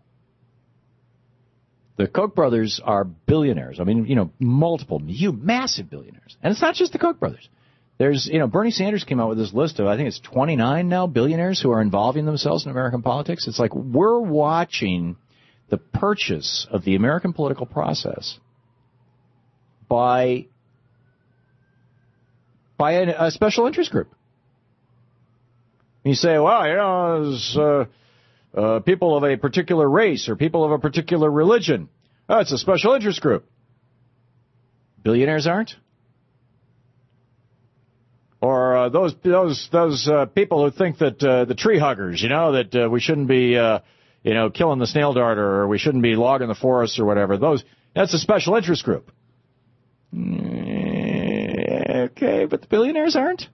The Koch brothers are billionaires. I mean, you know, multiple, huge, massive billionaires. And it's not just the Koch brothers. There's, you know, Bernie Sanders came out with this list of, I think it's twenty-nine now, billionaires who are involving themselves in American politics. It's like we're watching the purchase of the American political process by, by a, a special interest group. You say, well, you know, it's, uh, uh, people of a particular race or people of a particular religion. Oh, it's a special interest group. Billionaires aren't? Or uh, those those those uh, people who think that uh, the tree huggers, you know, that uh, we shouldn't be, uh, you know, killing the snail darter, or we shouldn't be logging the forests or whatever. Those that's a special interest group. Okay, but the billionaires aren't.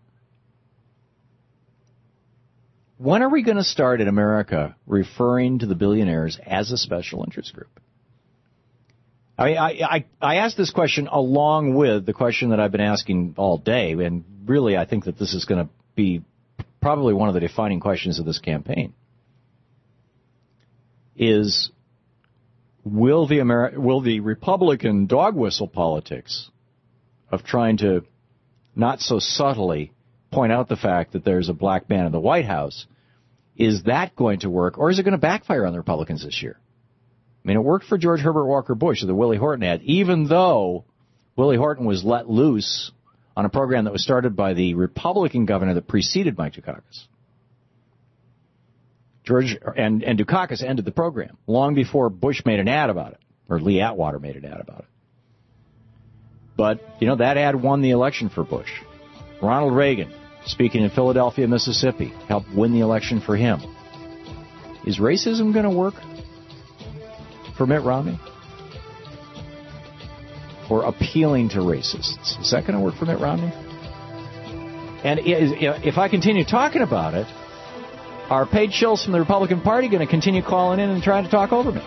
When are we going to start in America referring to the billionaires as a special interest group? I, I, I asked this question along with the question that I've been asking all day, and really I think that this is going to be probably one of the defining questions of this campaign, is will the, Ameri- will the Republican dog whistle politics of trying to not so subtly point out the fact that there's a black man in the White House, is that going to work, or is it going to backfire on the Republicans this year? I mean, it worked for George Herbert Walker Bush, or the Willie Horton ad, even though Willie Horton was let loose on a program that was started by the Republican governor that preceded Mike Dukakis. George and, and Dukakis ended the program long before Bush made an ad about it, or Lee Atwater made an ad about it. But, you know, that ad won the election for Bush. Ronald Reagan, speaking in Philadelphia, Mississippi, helped win the election for him. Is racism going to work for Mitt Romney? Or appealing to racists? Is that going to work for Mitt Romney? And if I continue talking about it, are paid shills from the Republican Party going to continue calling in and trying to talk over me?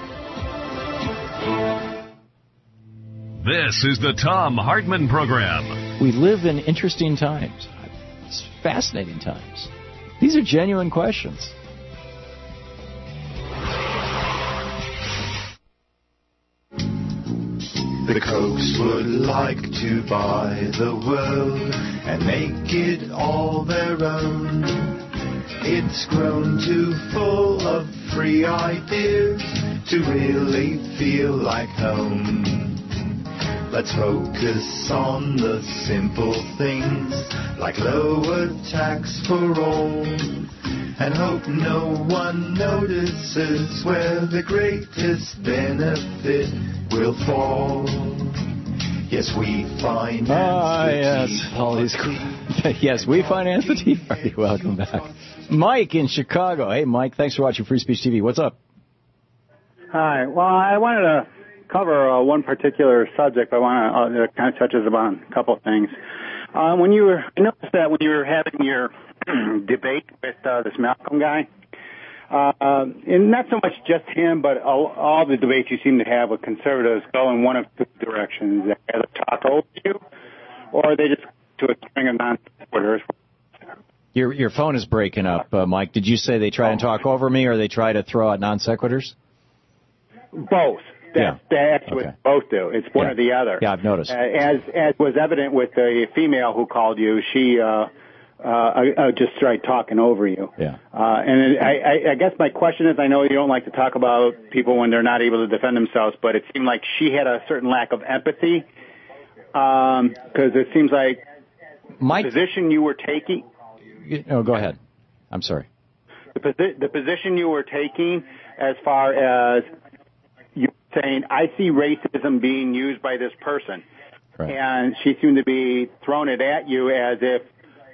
This is the Thom Hartmann Program. We live in interesting times. It's fascinating times. These are genuine questions. The Kochs would like to buy the world and make it all their own. It's grown too full of free ideas to really feel like home. Let's focus on the simple things like lower tax for all, and hope no one notices where the greatest benefit will fall. Yes, we finance ah, the yes. Tea All these, yes, we finance the Tea Party. Welcome back. Mike in Chicago. Hey, Mike, thanks for watching Free Speech T V. What's up? Hi. Well, I wanted to cover uh, one particular subject. I want to uh, kind of touches upon a couple of things. Uh, when you were, I noticed that when you were having your debate with uh, this Malcolm guy, uh, and not so much just him, but all, all the debates you seem to have with conservatives go in one of two directions. They either talk over you, or they just do a string of non-sequiturs. Your your phone is breaking up, uh, Mike. Did you say they try and talk over me, or they try to throw out non sequiturs? Both. That's, yeah. that's what okay. both do. It's one yeah. or the other. Yeah, I've noticed. Uh, as as was evident with the female who called you, she uh, uh, I, I just started talking over you. Yeah. Uh, and I, I, I guess my question is, I know you don't like to talk about people when they're not able to defend themselves, but it seemed like she had a certain lack of empathy, because um, it seems like Mike, the position you were taking. Oh, go ahead. I'm sorry. The, posi- the position you were taking as far as you saying, I see racism being used by this person. Right. And she seemed to be throwing it at you as if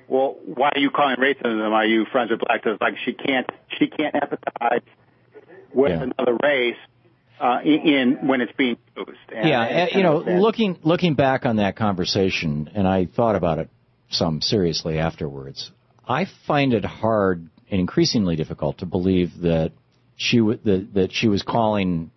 well, why are you calling racism? Are you friends with blacks? It's like she can't she can't empathize with yeah. another race uh, in when it's being used. And yeah, and, you know, looking looking back on that conversation, and I thought about it some seriously afterwards. I find it hard and increasingly difficult to believe that she w- that, that she was calling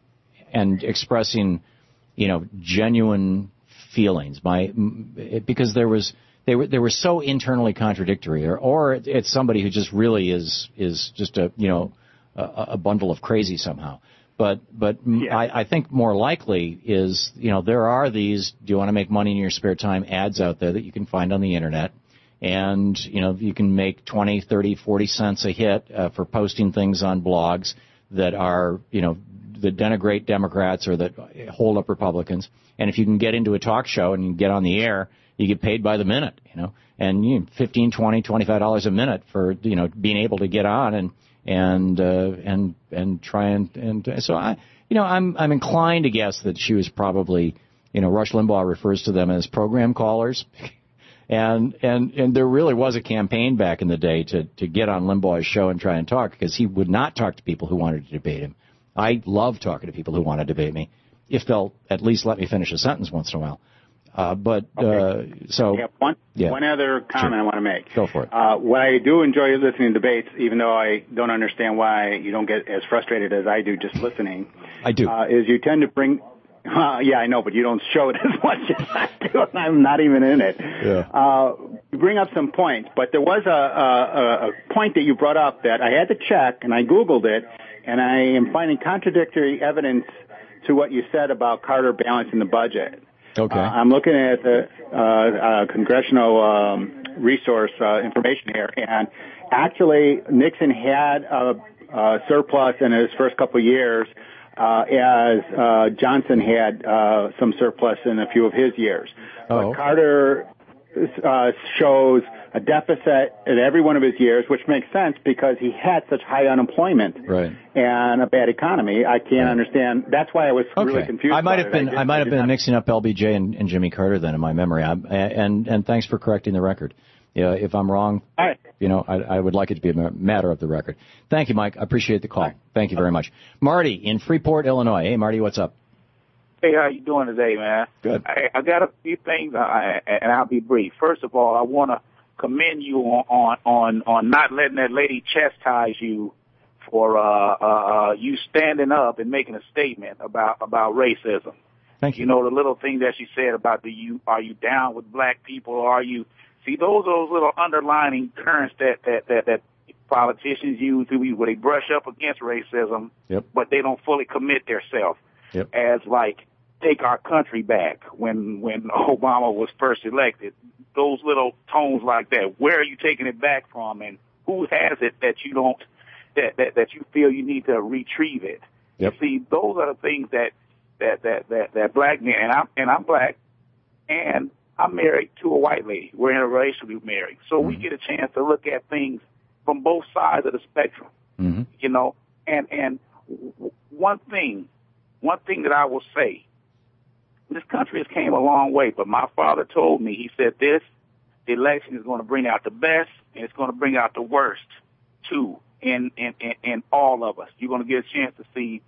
and expressing, you know, genuine feelings. My because there was they were they were so internally contradictory, or or it's somebody who just really is is just a you know a, a bundle of crazy somehow. But but yeah. I, I think more likely is you know there are these do you want to make money in your spare time ads out there that you can find on the internet. And, you know, you can make twenty, thirty, forty cents a hit uh, for posting things on blogs that are, you know, that denigrate Democrats or that hold up Republicans. And if you can get into a talk show and you get on the air, you get paid by the minute, you know, and you know, fifteen, twenty, twenty-five dollars a minute for, you know, being able to get on and, and, uh, and, and try and, and so I, you know, I'm, I'm inclined to guess that she was probably, you know, Rush Limbaugh refers to them as program callers. And, and, and there really was a campaign back in the day to, to get on Limbaugh's show and try and talk because he would not talk to people who wanted to debate him. I love talking to people who want to debate me if they'll at least let me finish a sentence once in a while. Uh, but, okay. uh, so. Yeah, one, yeah. one other comment sure. I want to make. Go for it. Uh, what I do enjoy listening to debates, even though I don't understand why you don't get as frustrated as I do just listening. I do. Uh, is you tend to bring, Uh, yeah, I know, but you don't show it as much as I do, and I'm not even in it. Yeah. Uh, you bring up some points, but there was a, a, a point that you brought up that I had to check, and I Googled it, and I am finding contradictory evidence to what you said about Carter balancing the budget. Okay. Uh, I'm looking at the uh, uh, congressional um, resource uh, information here, and actually Nixon had a, a surplus in his first couple of years, Uh, as uh, Johnson had uh, some surplus in a few of his years. Oh. But Carter uh, shows a deficit in every one of his years, which makes sense because he had such high unemployment right. and a bad economy. I can't right. understand. That's why I was okay. really confused. I might have been I, I might have been not... mixing up L B J and, and Jimmy Carter then in my memory. I'm, and and thanks for correcting the record. Yeah, if I'm wrong, right. you know, I, I would like it to be a matter of the record. Thank you, Mike. I appreciate the call. Right. Thank you very much. Marty in Freeport, Illinois. Hey, Marty, what's up? Hey, how you doing today, man? Good. I, I got a few things, I, and I'll be brief. First of all, I want to commend you on, on on on not letting that lady chastise you for uh, uh, you standing up and making a statement about about racism. Thank you. You know, the little thing that she said about the you are you down with black people, or are you see those those little underlining currents that that that, that politicians use where they brush up against racism, yep. but they don't fully commit themselves yep. as like take our country back when when Obama was first elected. Those little tones like that. Where are you taking it back from, and who has it that you don't that that, that you feel you need to retrieve it? Yep. You see, those are the things that that that that, that black men and I'm and I'm black and I'm married to a white lady. We're interracially married. So mm-hmm. we get a chance to look at things from both sides of the spectrum, mm-hmm. you know. And and one thing, one thing that I will say, this country has came a long way, but my father told me, he said this, the election is going to bring out the best, and it's going to bring out the worst, too, in, in, in, in all of us. You're going to get a chance to see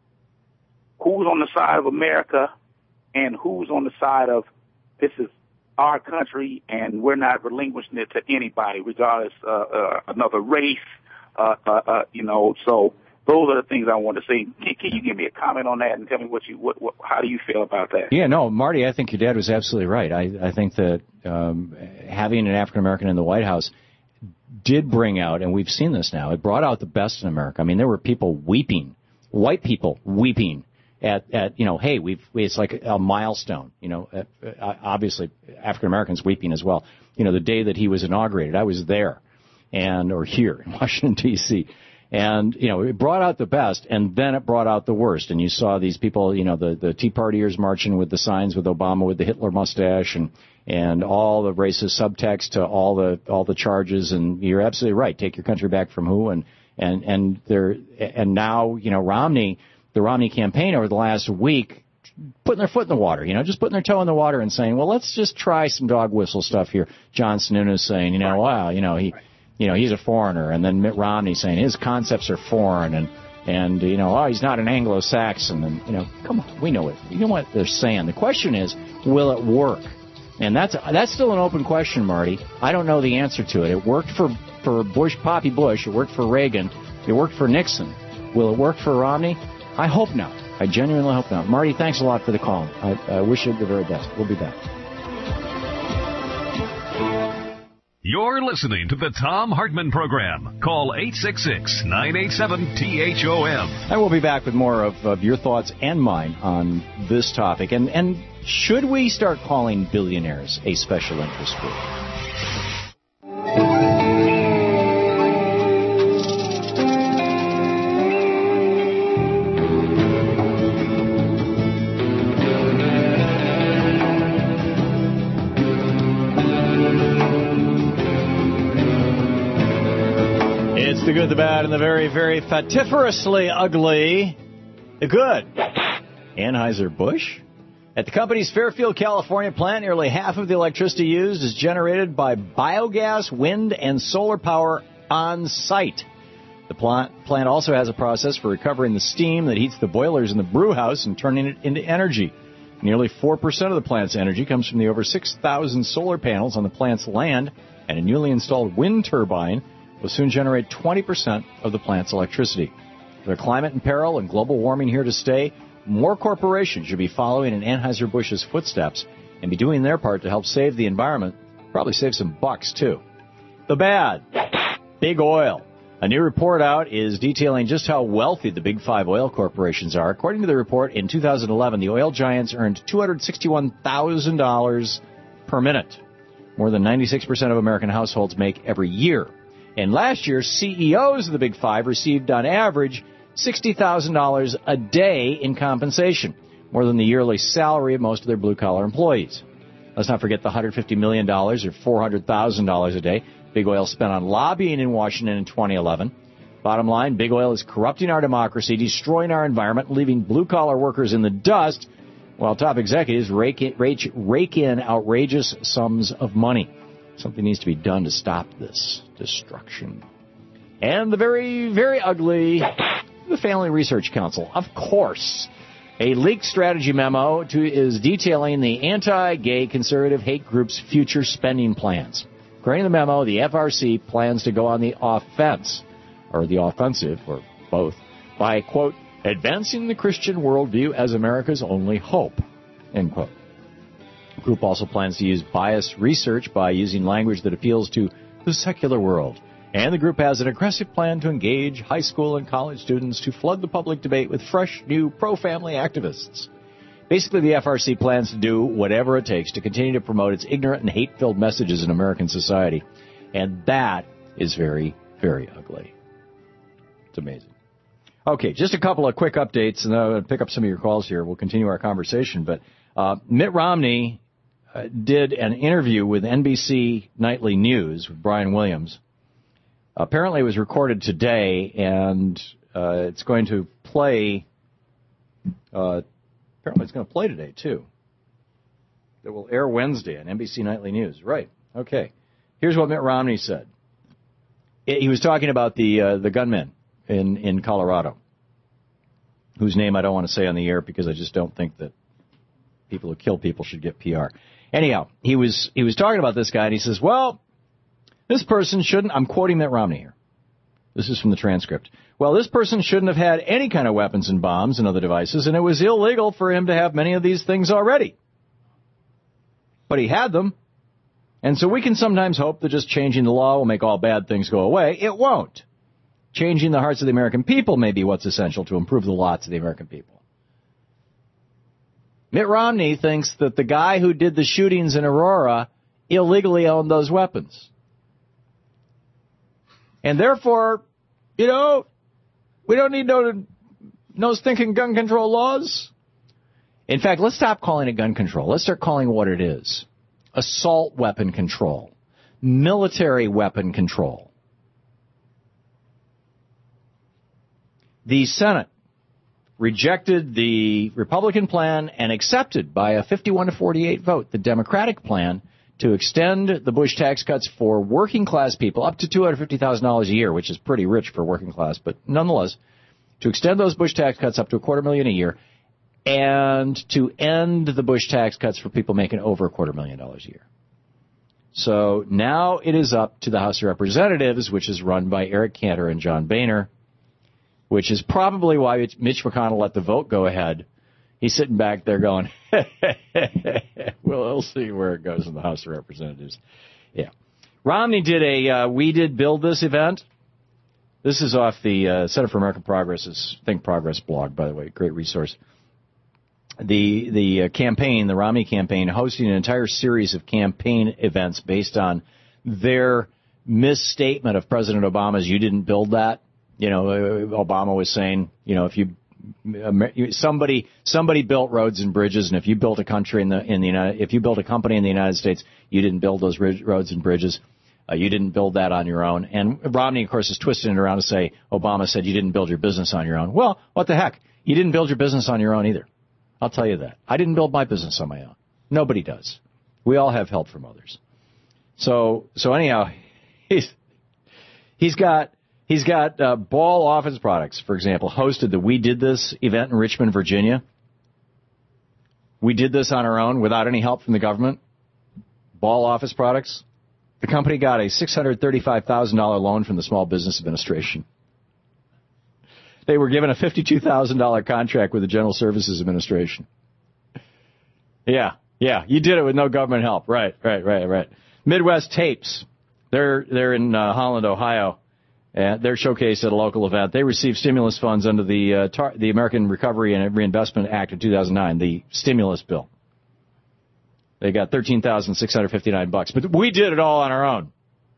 who's on the side of America and who's on the side of this is our country, and we're not relinquishing it to anybody, regardless uh, uh, another race, uh, uh, uh, you know. So those are the things I want to say. Can, can you give me a comment on that and tell me what you, what, what, how do you feel about that? Yeah, no, Marty, I think your dad was absolutely right. I, I think that um, having an African American in the White House did bring out, and we've seen this now, it brought out the best in America. I mean, there were people weeping, white people weeping. At, at, you know, hey, we've, it's like a milestone, you know, uh, obviously African Americans weeping as well. You know, the day that he was inaugurated, I was there and, or here in Washington, D C And, you know, it brought out the best and then it brought out the worst. And you saw these people, you know, the, the Tea Partiers marching with the signs with Obama with the Hitler mustache and, and all the racist subtext to all the, all the charges. And you're absolutely right. Take your country back from who? And, and, and there, and now, you know, Romney, the Romney campaign over the last week putting their foot in the water, you know, just putting their toe in the water and saying, well, let's just try some dog whistle stuff here. John Sununu saying, you know, wow, you know, he, you know, he's a foreigner. And then Mitt Romney saying his concepts are foreign. And, and you know, oh, he's not an Anglo-Saxon. And, you know, come on, we know it. You know what they're saying. The question is, will it work? And that's that's still an open question, Marty. I don't know the answer to it. It worked for, for Bush, Poppy Bush. It worked for Reagan. It worked for Nixon. Will it work for Romney? I hope not. I genuinely hope not. Marty, thanks a lot for the call. I, I wish you the very best. We'll be back. You're listening to the Thom Hartmann Program. Call eight six six, nine eight seven, T H O M. I will be back with more of, of your thoughts and mine on this topic. And, and should we start calling billionaires a special interest group? The good, the bad, and the very, very fatiferously ugly. The good. Anheuser-Busch. At the company's Fairfield, California plant, nearly half of the electricity used is generated by biogas, wind, and solar power on site. The plant, plant also has a process for recovering the steam that heats the boilers in the brew house and turning it into energy. Nearly four percent of the plant's energy comes from the over six thousand solar panels on the plant's land, and a newly installed wind turbine will soon generate twenty percent of the plant's electricity. With climate in peril and global warming here to stay, more corporations should be following in Anheuser-Busch's footsteps and be doing their part to help save the environment, probably save some bucks, too. The bad, big oil. A new report out is detailing just how wealthy the big five oil corporations are. According to the report, in two thousand eleven, the oil giants earned two hundred sixty-one thousand dollars per minute, more than ninety-six percent of American households make every year. And last year, C E Os of the Big Five received, on average, sixty thousand dollars a day in compensation, more than the yearly salary of most of their blue-collar employees. Let's not forget the one hundred fifty million dollars or four hundred thousand dollars a day Big Oil spent on lobbying in Washington in twenty eleven. Bottom line, Big Oil is corrupting our democracy, destroying our environment, leaving blue-collar workers in the dust, while top executives rake in, rake, rake in outrageous sums of money. Something needs to be done to stop this destruction. And the very, very ugly, the Family Research Council. Of course, a leaked strategy memo to, is detailing the anti-gay conservative hate group's future spending plans. According to the memo, the F R C plans to go on the offense, or the offensive, or both, by, quote, advancing the Christian worldview as America's only hope, end quote. The group also plans to use biased research by using language that appeals to the secular world. And the group has an aggressive plan to engage high school and college students to flood the public debate with fresh, new pro-family activists. Basically, the F R C plans to do whatever it takes to continue to promote its ignorant and hate-filled messages in American society. And that is very, very ugly. It's amazing. Okay, just a couple of quick updates, and then I'm going to pick up some of your calls here. We'll continue our conversation. But uh, Mitt Romney uh, did an interview with N B C Nightly News with Brian Williams. Apparently, it was recorded today, and uh, it's going to play. Uh, apparently, it's going to play today too. It will air Wednesday on N B C Nightly News. Right? Okay. Here's what Mitt Romney said. He was talking about the uh, the gunman in in Colorado, whose name I don't want to say on the air because I just don't think that people who kill people should get P R. Anyhow, he was he was talking about this guy, and he says, well, this person shouldn't, I'm quoting Mitt Romney here. This is from the transcript. Well, this person shouldn't have had any kind of weapons and bombs and other devices, and it was illegal for him to have many of these things already. But he had them. And so we can sometimes hope that just changing the law will make all bad things go away. It won't. Changing the hearts of the American people may be what's essential to improve the lots of the American people. Mitt Romney thinks that the guy who did the shootings in Aurora illegally owned those weapons. And therefore, you know, we don't need no, no stinking gun control laws. In fact, let's stop calling it gun control. Let's start calling it what it is. Assault weapon control. Military weapon control. The Senate rejected the Republican plan and accepted by a fifty-one to forty-eight vote the Democratic plan to extend the Bush tax cuts for working class people up to two hundred fifty thousand dollars a year, which is pretty rich for working class, but nonetheless, to extend those Bush tax cuts up to a quarter million a year and to end the Bush tax cuts for people making over a quarter million dollars a year. So now it is up to the House of Representatives, which is run by Eric Cantor and John Boehner, which is probably why Mitch McConnell let the vote go ahead. He's sitting back there going, well, we'll see where it goes in the House of Representatives. Yeah. Romney did a uh, We Did Build This event. This is off the uh, Center for American Progress's Think Progress blog, by the way. Great resource. The the uh, campaign, the Romney campaign, hosting an entire series of campaign events based on their misstatement of President Obama's "you didn't build that." You know, Obama was saying, you know, if you somebody somebody built roads and bridges, and if you built a country in the in the United, if you built a company in the United States, you didn't build those roads and bridges. Uh, you didn't build that on your own. And Romney, of course, is twisting it around to say Obama said you didn't build your business on your own. Well, what the heck? You didn't build your business on your own either. I'll tell you that. I didn't build my business on my own. Nobody does. We all have help from others. So, so anyhow, he's he's got he's got uh, Ball Office Products, for example, hosted the We Did This event in Richmond, Virginia. We did this on our own without any help from the government. Ball Office Products. The company got a six hundred thirty-five thousand dollars loan from the Small Business Administration. They were given a fifty-two thousand dollars contract with the General Services Administration. Yeah, yeah, you did it with no government help. Right, right, right, right. Midwest Tapes. They're they're in uh, Holland, Ohio. Uh, they're showcased at a local event. They received stimulus funds under the uh, tar- the American Recovery and Reinvestment Act of two thousand nine, the stimulus bill. They got thirteen thousand six hundred fifty-nine bucks, but we did it all on our own.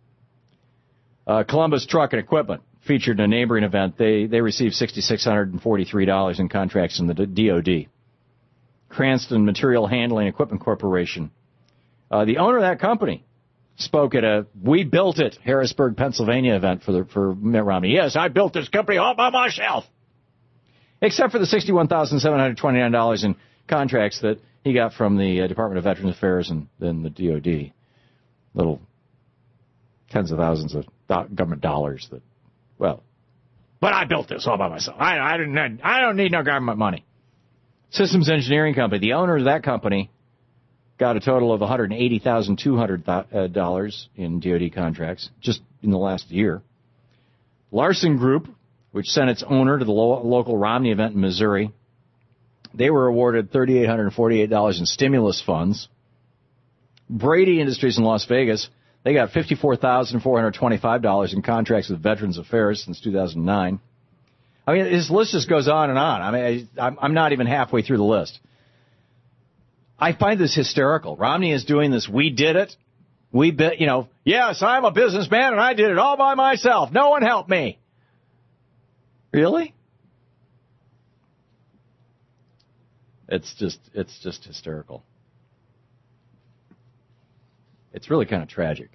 Uh, Columbus Truck and Equipment featured in a neighboring event. They they received six thousand six hundred forty-three dollars in contracts from the D O D. Cranston Material Handling Equipment Corporation. Uh, the owner of that company spoke at a We Built It Harrisburg, Pennsylvania event for the, for Mitt Romney. Yes, I built this company all by myself. Except for the sixty-one thousand seven hundred twenty-nine dollars in contracts that he got from the uh, Department of Veterans Affairs and then the D O D. Little tens of thousands of do- government dollars that, well, but I built this all by myself. I, I didn't. I don't need no government money. Systems Engineering Company. The owner of that company got a total of one hundred eighty thousand two hundred dollars in D O D contracts just in the last year. Larson Group, which sent its owner to the lo- local Romney event in Missouri, they were awarded three thousand eight hundred forty-eight dollars in stimulus funds. Brady Industries in Las Vegas, they got fifty-four thousand four hundred twenty-five dollars in contracts with Veterans Affairs since two thousand nine. I mean, his list just goes on and on. I mean, I, I'm not even halfway through the list. I find this hysterical. Romney is doing this. We did it. We, be, you know, yes, I'm a businessman and I did it all by myself. No one helped me. Really? It's just, it's just hysterical. It's really kind of tragic.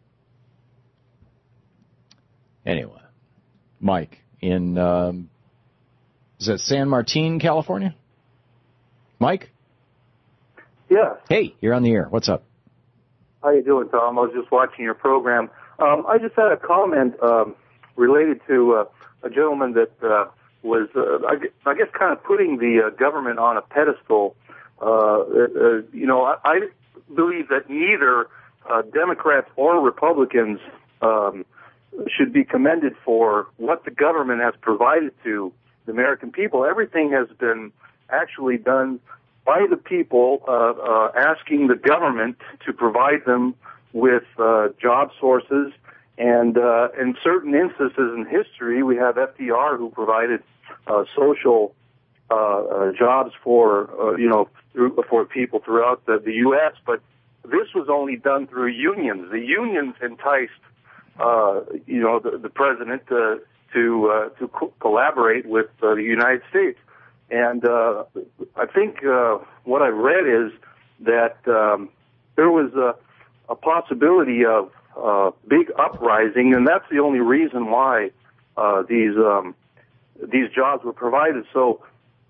Anyway, Mike in, um, is that San Martin, California? Mike? Yeah. Hey, you're on the air. What's up? How you doing, Tom? I was just watching your program. Um, I just had a comment um, related to uh, a gentleman that uh, was, uh, I, guess, I guess, kind of putting the uh, government on a pedestal. Uh, uh, you know, I, I believe that neither uh, Democrats or Republicans um, should be commended for what the government has provided to the American people. Everything has been actually done by the people, uh, uh, asking the government to provide them with uh, job sources. And uh, in certain instances in history, we have F D R who provided uh, social uh, uh, jobs for, uh, you know, through, for people throughout the, the U S, but this was only done through unions. The unions enticed, uh, you know, the, the president uh, to uh, to co- collaborate with uh, the United States. And uh, I think uh, what I've read is that um, there was a, a possibility of uh, big uprising, and that's the only reason why uh, these um, these jobs were provided. So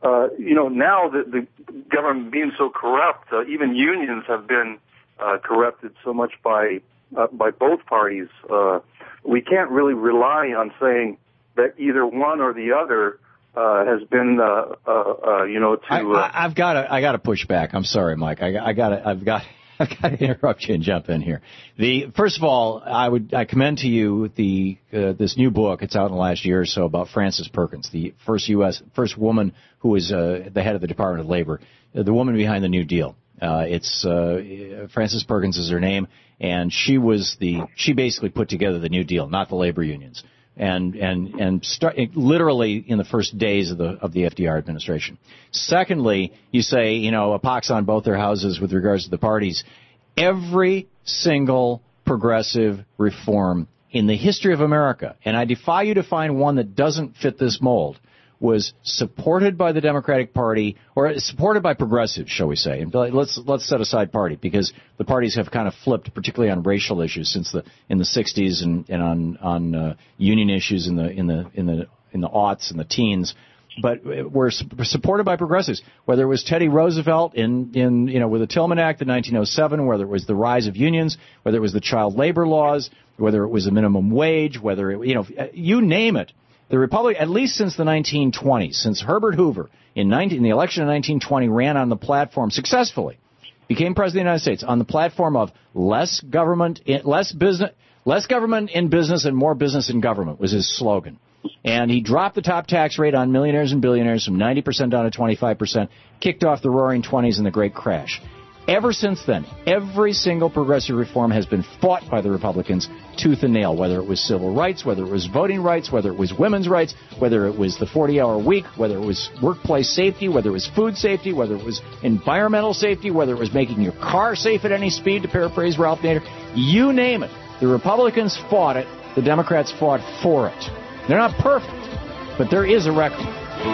uh, you know, now that the government being so corrupt, uh, even unions have been uh, corrupted so much by uh, by both parties. Uh, we can't really rely on saying that either one or the other uh, has been, uh, uh, uh, you know, to. I, uh, I, I've got to. I got to push back. I'm sorry, Mike. I, I got to. I've got. I've got to interrupt you and jump in here. The first of all, I would I commend to you the uh, this new book. It's out in the last year or so about Frances Perkins, the first U S first woman who was uh, the head of the Department of Labor, uh, the woman behind the New Deal. Uh, it's uh, Frances Perkins is her name, and she was the she basically put together the New Deal, not the labor unions, and and and start, literally in the first days of the of the F D R administration. Secondly, you say, you know, a pox on both their houses with regards to the parties. Every single progressive reform in the history of America, and I defy you to find one that doesn't fit this mold, was supported by the Democratic Party, or supported by progressives, shall we say. And let's let's set aside party, because the parties have kind of flipped, particularly on racial issues since the in the sixties, and, and on on uh, union issues in the in the in the in the aughts and the teens. But were supported by progressives, whether it was Teddy Roosevelt in, in, you know, with the Tillman Act in nineteen oh seven, whether it was the rise of unions, whether it was the child labor laws, whether it was the minimum wage, whether it, you know, you name it. The Republic, at least since the nineteen twenties, since Herbert Hoover in, nineteen, in the election of nineteen twenty ran on the platform successfully, became president of the United States on the platform of less government, less business, less government in business and more business in government was his slogan. And he dropped the top tax rate on millionaires and billionaires from ninety percent down to twenty-five percent, kicked off the roaring twenties and the great crash. Ever since then, every single progressive reform has been fought by the Republicans tooth and nail, whether it was civil rights, whether it was voting rights, whether it was women's rights, whether it was the forty-hour week, whether it was workplace safety, whether it was food safety, whether it was environmental safety, whether it was making your car safe at any speed, to paraphrase Ralph Nader. You name it. The Republicans fought it. The Democrats fought for it. They're not perfect, but there is a record.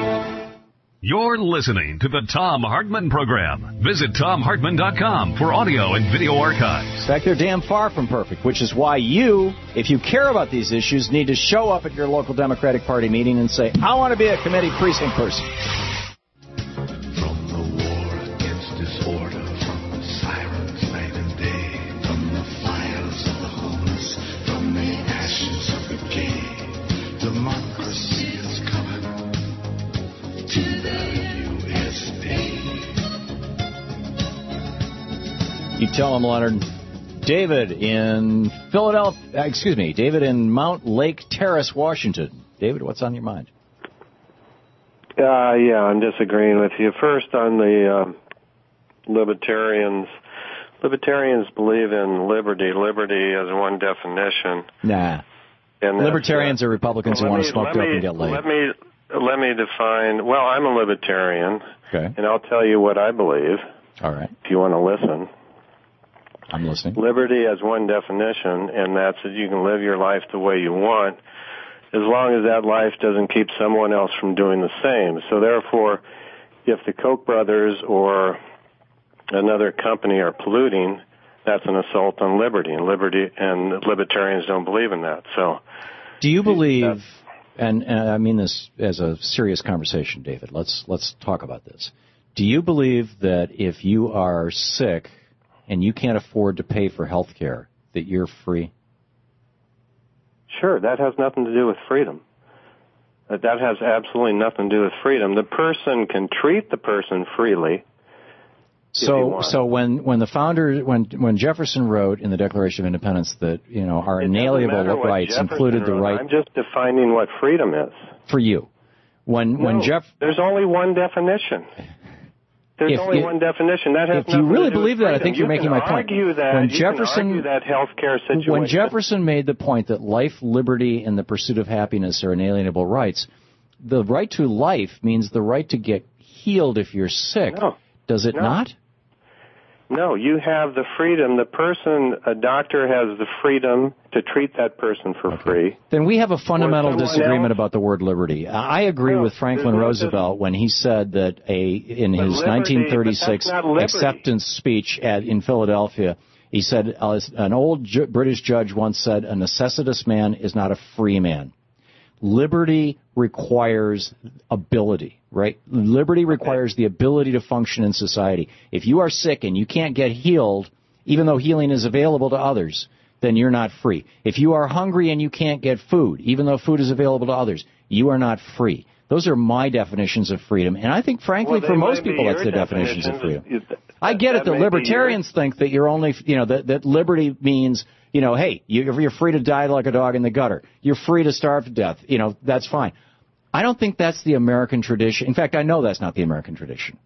You're listening to the Thom Hartmann Program. Visit Thom Hartmann dot com for audio and video archives. In fact, they're damn far from perfect, which is why you, if you care about these issues, need to show up at your local Democratic Party meeting and say, I want to be a committee precinct person. You tell him, Leonard. David in Philadelphia, excuse me, David in Mount Lake Terrace, Washington. David, what's on your mind? Uh, yeah, I'm disagreeing with you. First, on the uh, libertarians. Libertarians believe in liberty. Liberty is one definition. Nah. And libertarians uh, are Republicans well, who want me, to smoke dope and get laid. Let me, let me define, well, I'm a libertarian. Okay. And I'll tell you what I believe. All right. If you want to listen. I'm listening. Liberty has one definition, and that's that you can live your life the way you want, as long as that life doesn't keep someone else from doing the same. So therefore, if the Koch brothers or another company are polluting, that's an assault on liberty, and liberty and libertarians don't believe in that. So, do you believe? And, and I mean this as a serious conversation, David. Let's let's talk about this. Do you believe that if you are sick and you can't afford to pay for health care, that you're free? Sure, that has nothing to do with freedom. That that has absolutely nothing to do with freedom. The person can treat the person freely. So, so when when the founder, when when Jefferson wrote in the Declaration of Independence that, you know, our inalienable rights Jefferson included the wrote. right. I'm just defining what freedom is for you. When no, when Jeff, there's only one definition. There's if, only if, one definition. That has if you really to do believe with that, I think you you're making my point. That, when you Jefferson, can argue that health care situation. When Jefferson made the point that life, liberty, and the pursuit of happiness are inalienable rights, the right to life means the right to get healed if you're sick. No. Does it no. not? No, you have the freedom. The person, a doctor has the freedom to treat that person for okay. free. Then we have a fundamental disagreement else? about the word liberty. I agree no, with Franklin Roosevelt when he said that a in his liberty, nineteen thirty-six acceptance speech at in Philadelphia, he said uh, an old ju- British judge once said, "A necessitous man is not a free man." liberty requires ability, right? Liberty requires the ability to function in society. If you are sick and you can't get healed, even though healing is available to others, then you're not free. If you are hungry and you can't get food, even though food is available to others, you are not free. Those are my definitions of freedom. And I think, frankly, well, for most people, your that's the definitions of freedom. Is, is, I get that it. The may be libertarians think that you're only, you know, that, that liberty means, you know, hey, you're, you're free to die like a dog in the gutter. You're free to starve to death. You know, that's fine. I don't think that's the American tradition. In fact, I know that's not the American tradition.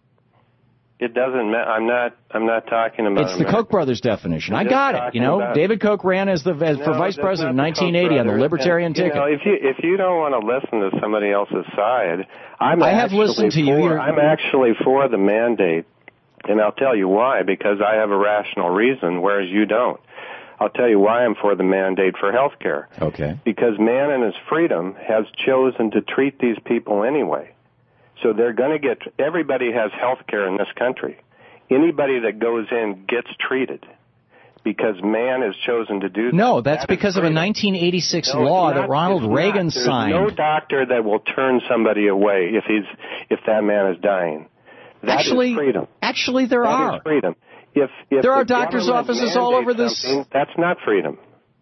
It doesn't matter. I'm not. I'm not talking about. It's the Koch brothers definition. I got it. You know, about, David Koch ran as the as, no, for vice president in nineteen eighty on the libertarian and, ticket. You know, if you if you don't want to listen to somebody else's side, I'm I have listened to you. For, I'm actually for the mandate, and I'll tell you why. Because I have a rational reason, whereas you don't. I'll tell you why I'm for the mandate for health care. Okay. Because man in his freedom has chosen to treat these people anyway. So they're going to get, everybody has health care in this country. Anybody that goes in gets treated because man has chosen to do that. No, that's that because of a nineteen eighty-six no, law not, that Ronald Reagan There's signed. no doctor that will turn somebody away if he's if that man is dying. That actually, is freedom. Actually, there that are. Is freedom. If, if there are the doctors' offices all over this. That's not freedom.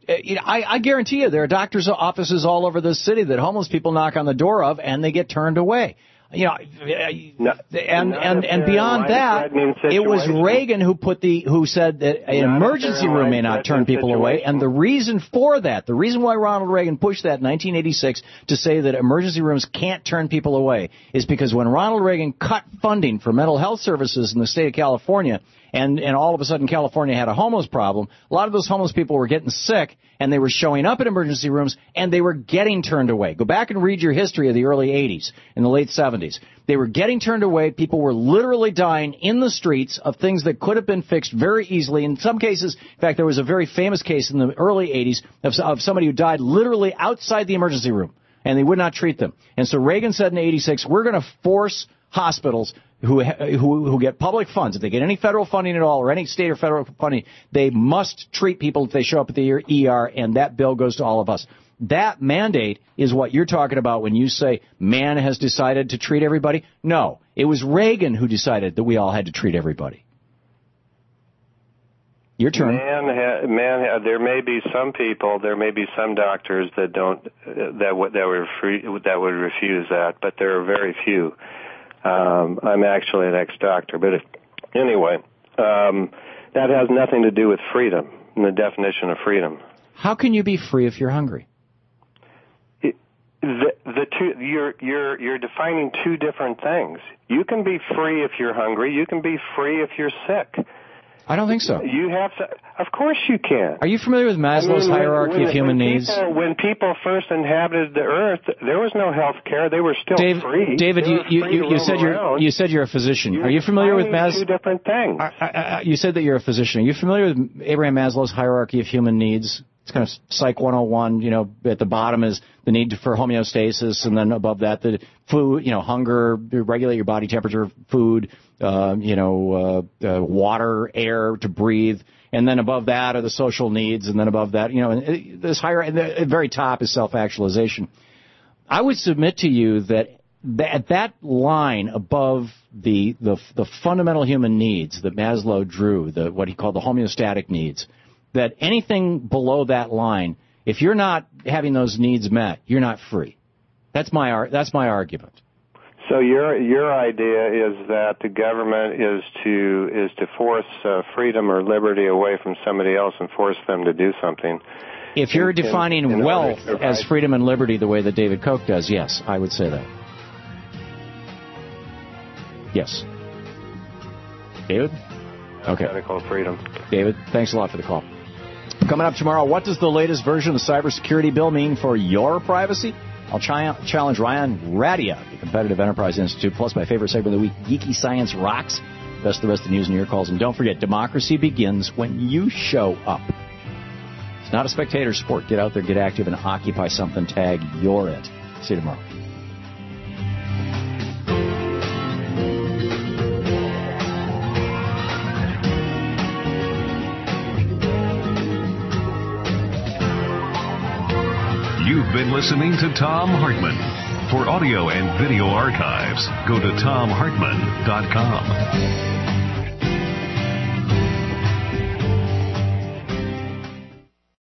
I, I guarantee you there are doctors' offices all over this city that homeless people knock on the door of and they get turned away. You know, no, and and and beyond that, it was Reagan who put the who said that an not emergency room may not turn people situation. away, and the reason for that, the reason why Ronald Reagan pushed that in nineteen eighty-six to say that emergency rooms can't turn people away, is because when Ronald Reagan cut funding for mental health services in the state of California, and and all of a sudden California had a homeless problem, a lot of those homeless people were getting sick, and they were showing up at emergency rooms, and they were getting turned away. Go back and read your history of the early eighties and the late seventies. They were getting turned away. People were literally dying in the streets of things that could have been fixed very easily. In some cases, in fact, there was a very famous case in the early eighties of, of somebody who died literally outside the emergency room, and they would not treat them. And so Reagan said in eighty-six, we're going to force hospitals who, who who get public funds, if they get any federal funding at all or any state or federal funding, they must treat people if they show up at the E R, and that bill goes to all of us. That mandate is what you're talking about when you say man has decided to treat everybody. No, it was Reagan who decided that we all had to treat everybody. Your turn. Man, ha, man, ha, there may be some people, there may be some doctors that don't uh, that would that would free, that would refuse that, but there are very few. Um, I'm actually an ex-doctor, but if, anyway, um, that has nothing to do with freedom and the definition of freedom. How can you be free if you're hungry? The, the two, you're, you're, you're defining two different things. You can be free if you're hungry. You can be free if you're sick. I don't think so. You have to, of course you can. Are you familiar with Maslow's I mean, hierarchy when, of human when needs? People, when people first inhabited the earth, there was no health care. They were still Dave, free. David, they you, you, free you, you said you're you said you're a physician. You're Are you familiar with Mas? Two different things. I, I, I, you said that you're a physician. Are you familiar with Abraham Maslow's hierarchy of human needs? It's kind of Psych one oh one, you know, at the bottom is the need for homeostasis, and then above that, the food, you know, hunger, regulate your body temperature, food, uh, you know, uh, uh, water, air to breathe, and then above that are the social needs, and then above that, you know, and this higher, and the very top is self-actualization. I would submit to you that at that line above the, the, the fundamental human needs that Maslow drew, the, what he called the homeostatic needs, that anything below that line, if you're not having those needs met, you're not free. That's my that's my argument. So your your idea is that the government is to is to force uh, freedom or liberty away from somebody else and force them to do something. If you're in, defining in, in wealth as freedom and liberty the way that David Koch does, yes, I would say that. Yes. David? Okay. Medical freedom. David, thanks a lot for the call. Coming up tomorrow, what does the latest version of the cybersecurity bill mean for your privacy? I'll chi- challenge Ryan Radia, the Competitive Enterprise Institute, plus my favorite segment of the week, Geeky Science Rocks. Best of the rest of the news and your calls. And don't forget, democracy begins when you show up. It's not a spectator sport. Get out there, get active, and occupy something. Tag, you're it. See you tomorrow. You've You've been listening to Thom Hartmann. For audio and video archives, go to thom hartmann dot com.